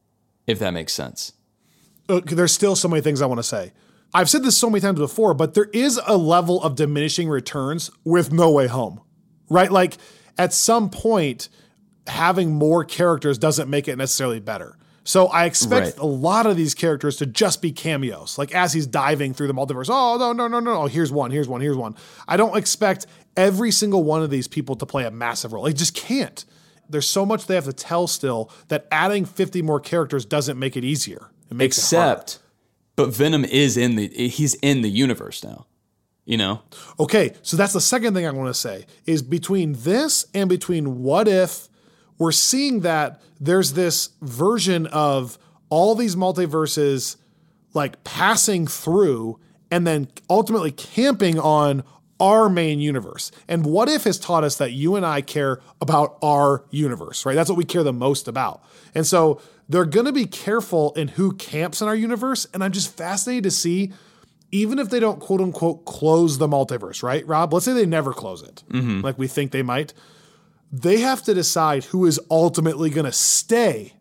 if that makes sense. There's still so many things I want to say. I've said this so many times before, but there is a level of diminishing returns with No Way Home. Right? Like at some point, having more characters doesn't make it necessarily better. So I expect right. a lot of these characters to just be cameos. Like as he's diving through the multiverse, oh, no, no, no, no. Oh, here's one, here's one, here's one. I don't expect every single one of these people to play a massive role. They just can't. There's so much they have to tell still that adding fifty more characters doesn't make it easier. It makes Except, it harder. But Venom is in the, he's in the universe now. You know? Okay, so that's the second thing I want to say is between this and between What If, we're seeing that there's this version of all these multiverses like passing through and then ultimately camping on our main universe. And What If has taught us that you and I care about our universe, right? That's what we care the most about. And so they're going to be careful in who camps in our universe. And I'm just fascinated to see, even if they don't quote unquote close the multiverse, right, Rob? Let's say they never close it, mm-hmm. like we think they might. They have to decide who is ultimately going to stay.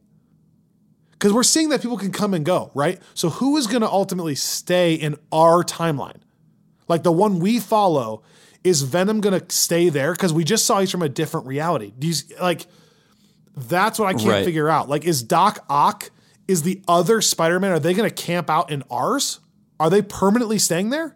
Because we're seeing that people can come and go, right? So who is going to ultimately stay in our timeline? Like the one we follow, is Venom going to stay there? Because we just saw he's from a different reality. Do you, like, that's what I can't right. figure out. Like, is Doc Ock, is the other Spider-Man, are they going to camp out in ours? Are they permanently staying there?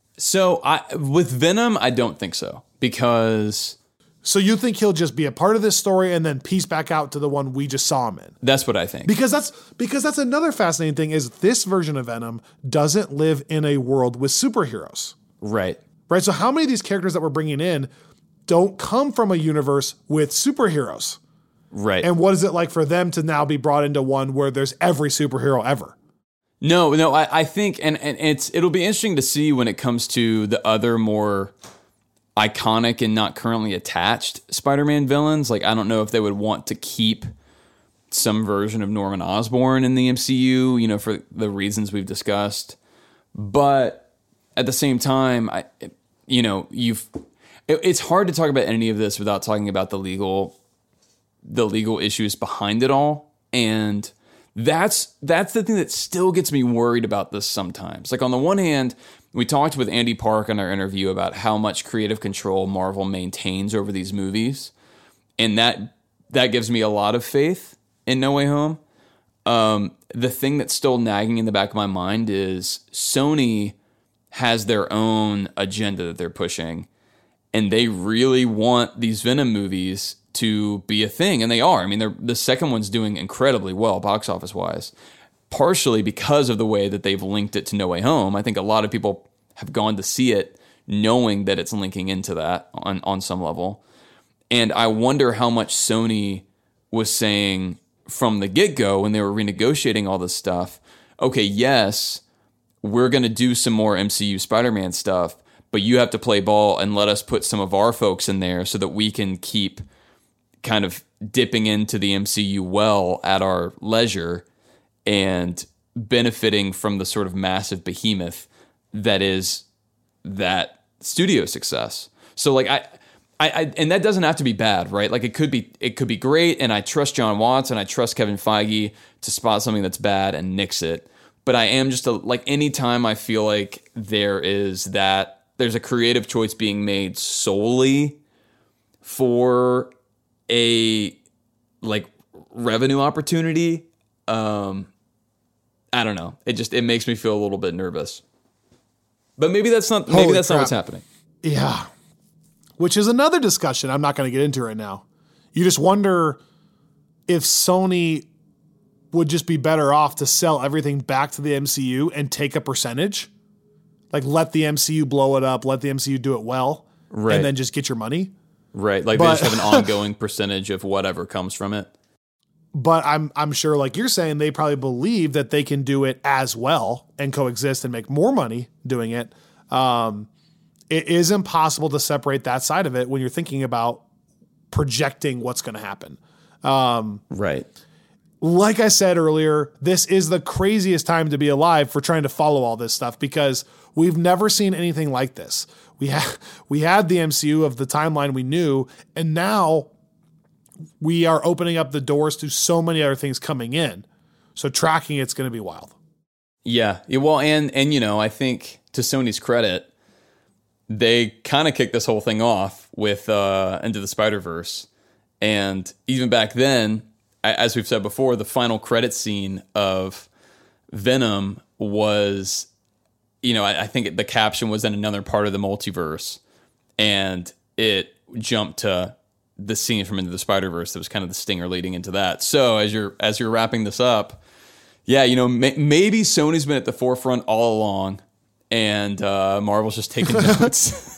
So I, with Venom, I don't think so because. So you think he'll just be a part of this story and then piece back out to the one we just saw him in? That's what I think. Because that's because that's another fascinating thing is this version of Venom doesn't live in a world with superheroes. Right. Right. So how many of these characters that we're bringing in don't come from a universe with superheroes? Right. And what is it like for them to now be brought into one where there's every superhero ever? No, no, I, I think, and, and it's it'll be interesting to see when it comes to the other more iconic and not currently attached Spider-Man villains. Like, I don't know if they would want to keep some version of Norman Osborn in the M C U, you know, for the reasons we've discussed. But at the same time, I, you know, you've it, it's hard to talk about any of this without talking about the legal, the legal issues behind it all, and. That's that's the thing that still gets me worried about this sometimes. Like on the one hand, we talked with Andy Park in our interview about how much creative control Marvel maintains over these movies. And that that gives me a lot of faith in No Way Home. Um, the thing that's still nagging in the back of my mind is Sony has their own agenda that they're pushing, and they really want these Venom movies to be a thing, and they are. I mean, they're, the second one's doing incredibly well box office wise, partially because of the way that they've linked it to No Way Home. I think a lot of people have gone to see it knowing that it's linking into that on, on some level. And I wonder how much Sony was saying from the get-go when they were renegotiating all this stuff. Okay, yes, we're going to do some more M C U Spider-Man stuff, but you have to play ball and let us put some of our folks in there so that we can keep kind of dipping into the M C U well at our leisure and benefiting from the sort of massive behemoth that is that studio success. So like I, I, I, and that doesn't have to be bad, right? Like it could be, it could be great. And I trust John Watts and I trust Kevin Feige to spot something that's bad and nix it. But I am just a, like, anytime I feel like there is that, there's a creative choice being made solely for a like revenue opportunity, um, I don't know. It just, it makes me feel a little bit nervous. But maybe that's not, maybe Holy that's crap. not what's happening. Yeah. Which is another discussion I'm not going to get into right now. You just wonder if Sony would just be better off to sell everything back to the M C U and take a percentage. Like let the M C U blow it up, let the M C U do it well, Right. and then just get your money. Right. Like But- they just have an ongoing percentage of whatever comes from it. But I'm I'm sure, like you're saying, they probably believe that they can do it as well and coexist and make more money doing it. Um, it is impossible to separate that side of it when you're thinking about projecting what's going to happen. Um, Right. like I said earlier, this is the craziest time to be alive for trying to follow all this stuff because we've never seen anything like this. We had we had the M C U of the timeline we knew, and now we are opening up the doors to so many other things coming in. So tracking it's going to be wild. Yeah. Yeah. Well, and, and, you know, I think to Sony's credit, they kind of kicked this whole thing off with uh, Into the Spider-Verse. And even back then, as we've said before, the final credit scene of Venom was, you know, I, I think the caption was in another part of the multiverse. And it jumped to the scene from Into the Spider-Verse that was kind of the stinger leading into that. So as you're as you're wrapping this up, yeah, you know, may, maybe Sony's been at the forefront all along, and uh, Marvel's just taking notes.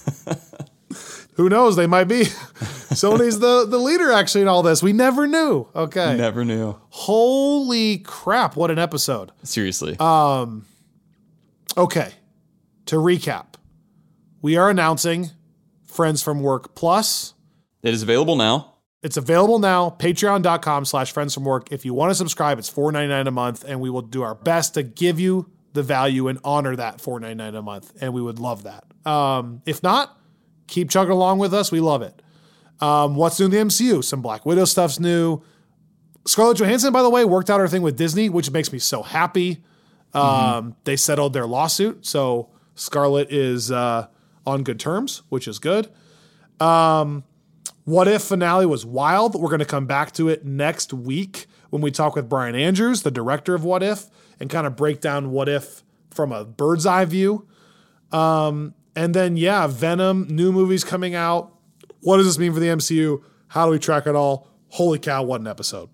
Who knows? They might be. Sony's the, the leader actually in all this. We never knew. Okay. Never knew. Holy crap. What an episode. Seriously. Um, okay. To recap, we are announcing Friends from Work Plus. It is available now. It's available now, patreon.com slash friends from work. If you want to subscribe, it's four ninety-nine a month, and we will do our best to give you the value and honor that four ninety-nine a month, and we would love that. Um, if not, keep chugging along with us. We love it. Um, what's new in the M C U? Some Black Widow stuff's new. Scarlett Johansson, by the way, worked out her thing with Disney, which makes me so happy. Um, mm-hmm. They settled their lawsuit, so Scarlett is uh, on good terms, which is good. Um, What If finale was wild. We're going to come back to it next week when we talk with Brian Andrews, the director of What If, and kind of break down What If from a bird's eye view. Um, and then, yeah, Venom, new movies coming out. What does this mean for the M C U? How do we track it all? Holy cow, what an episode.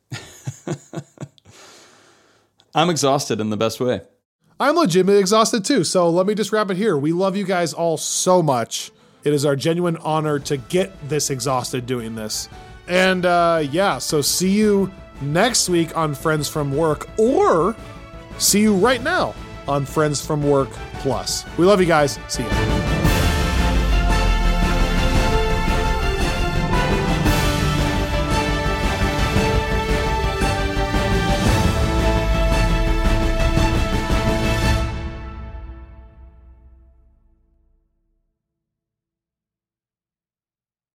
I'm exhausted in the best way. I'm legitimately exhausted too. So let me just wrap it here. We love you guys all so much. It is our genuine honor to get this exhausted doing this. And uh, yeah, so see you next week on Friends from Work, or see you right now on Friends from Work Plus. We love you guys. See you.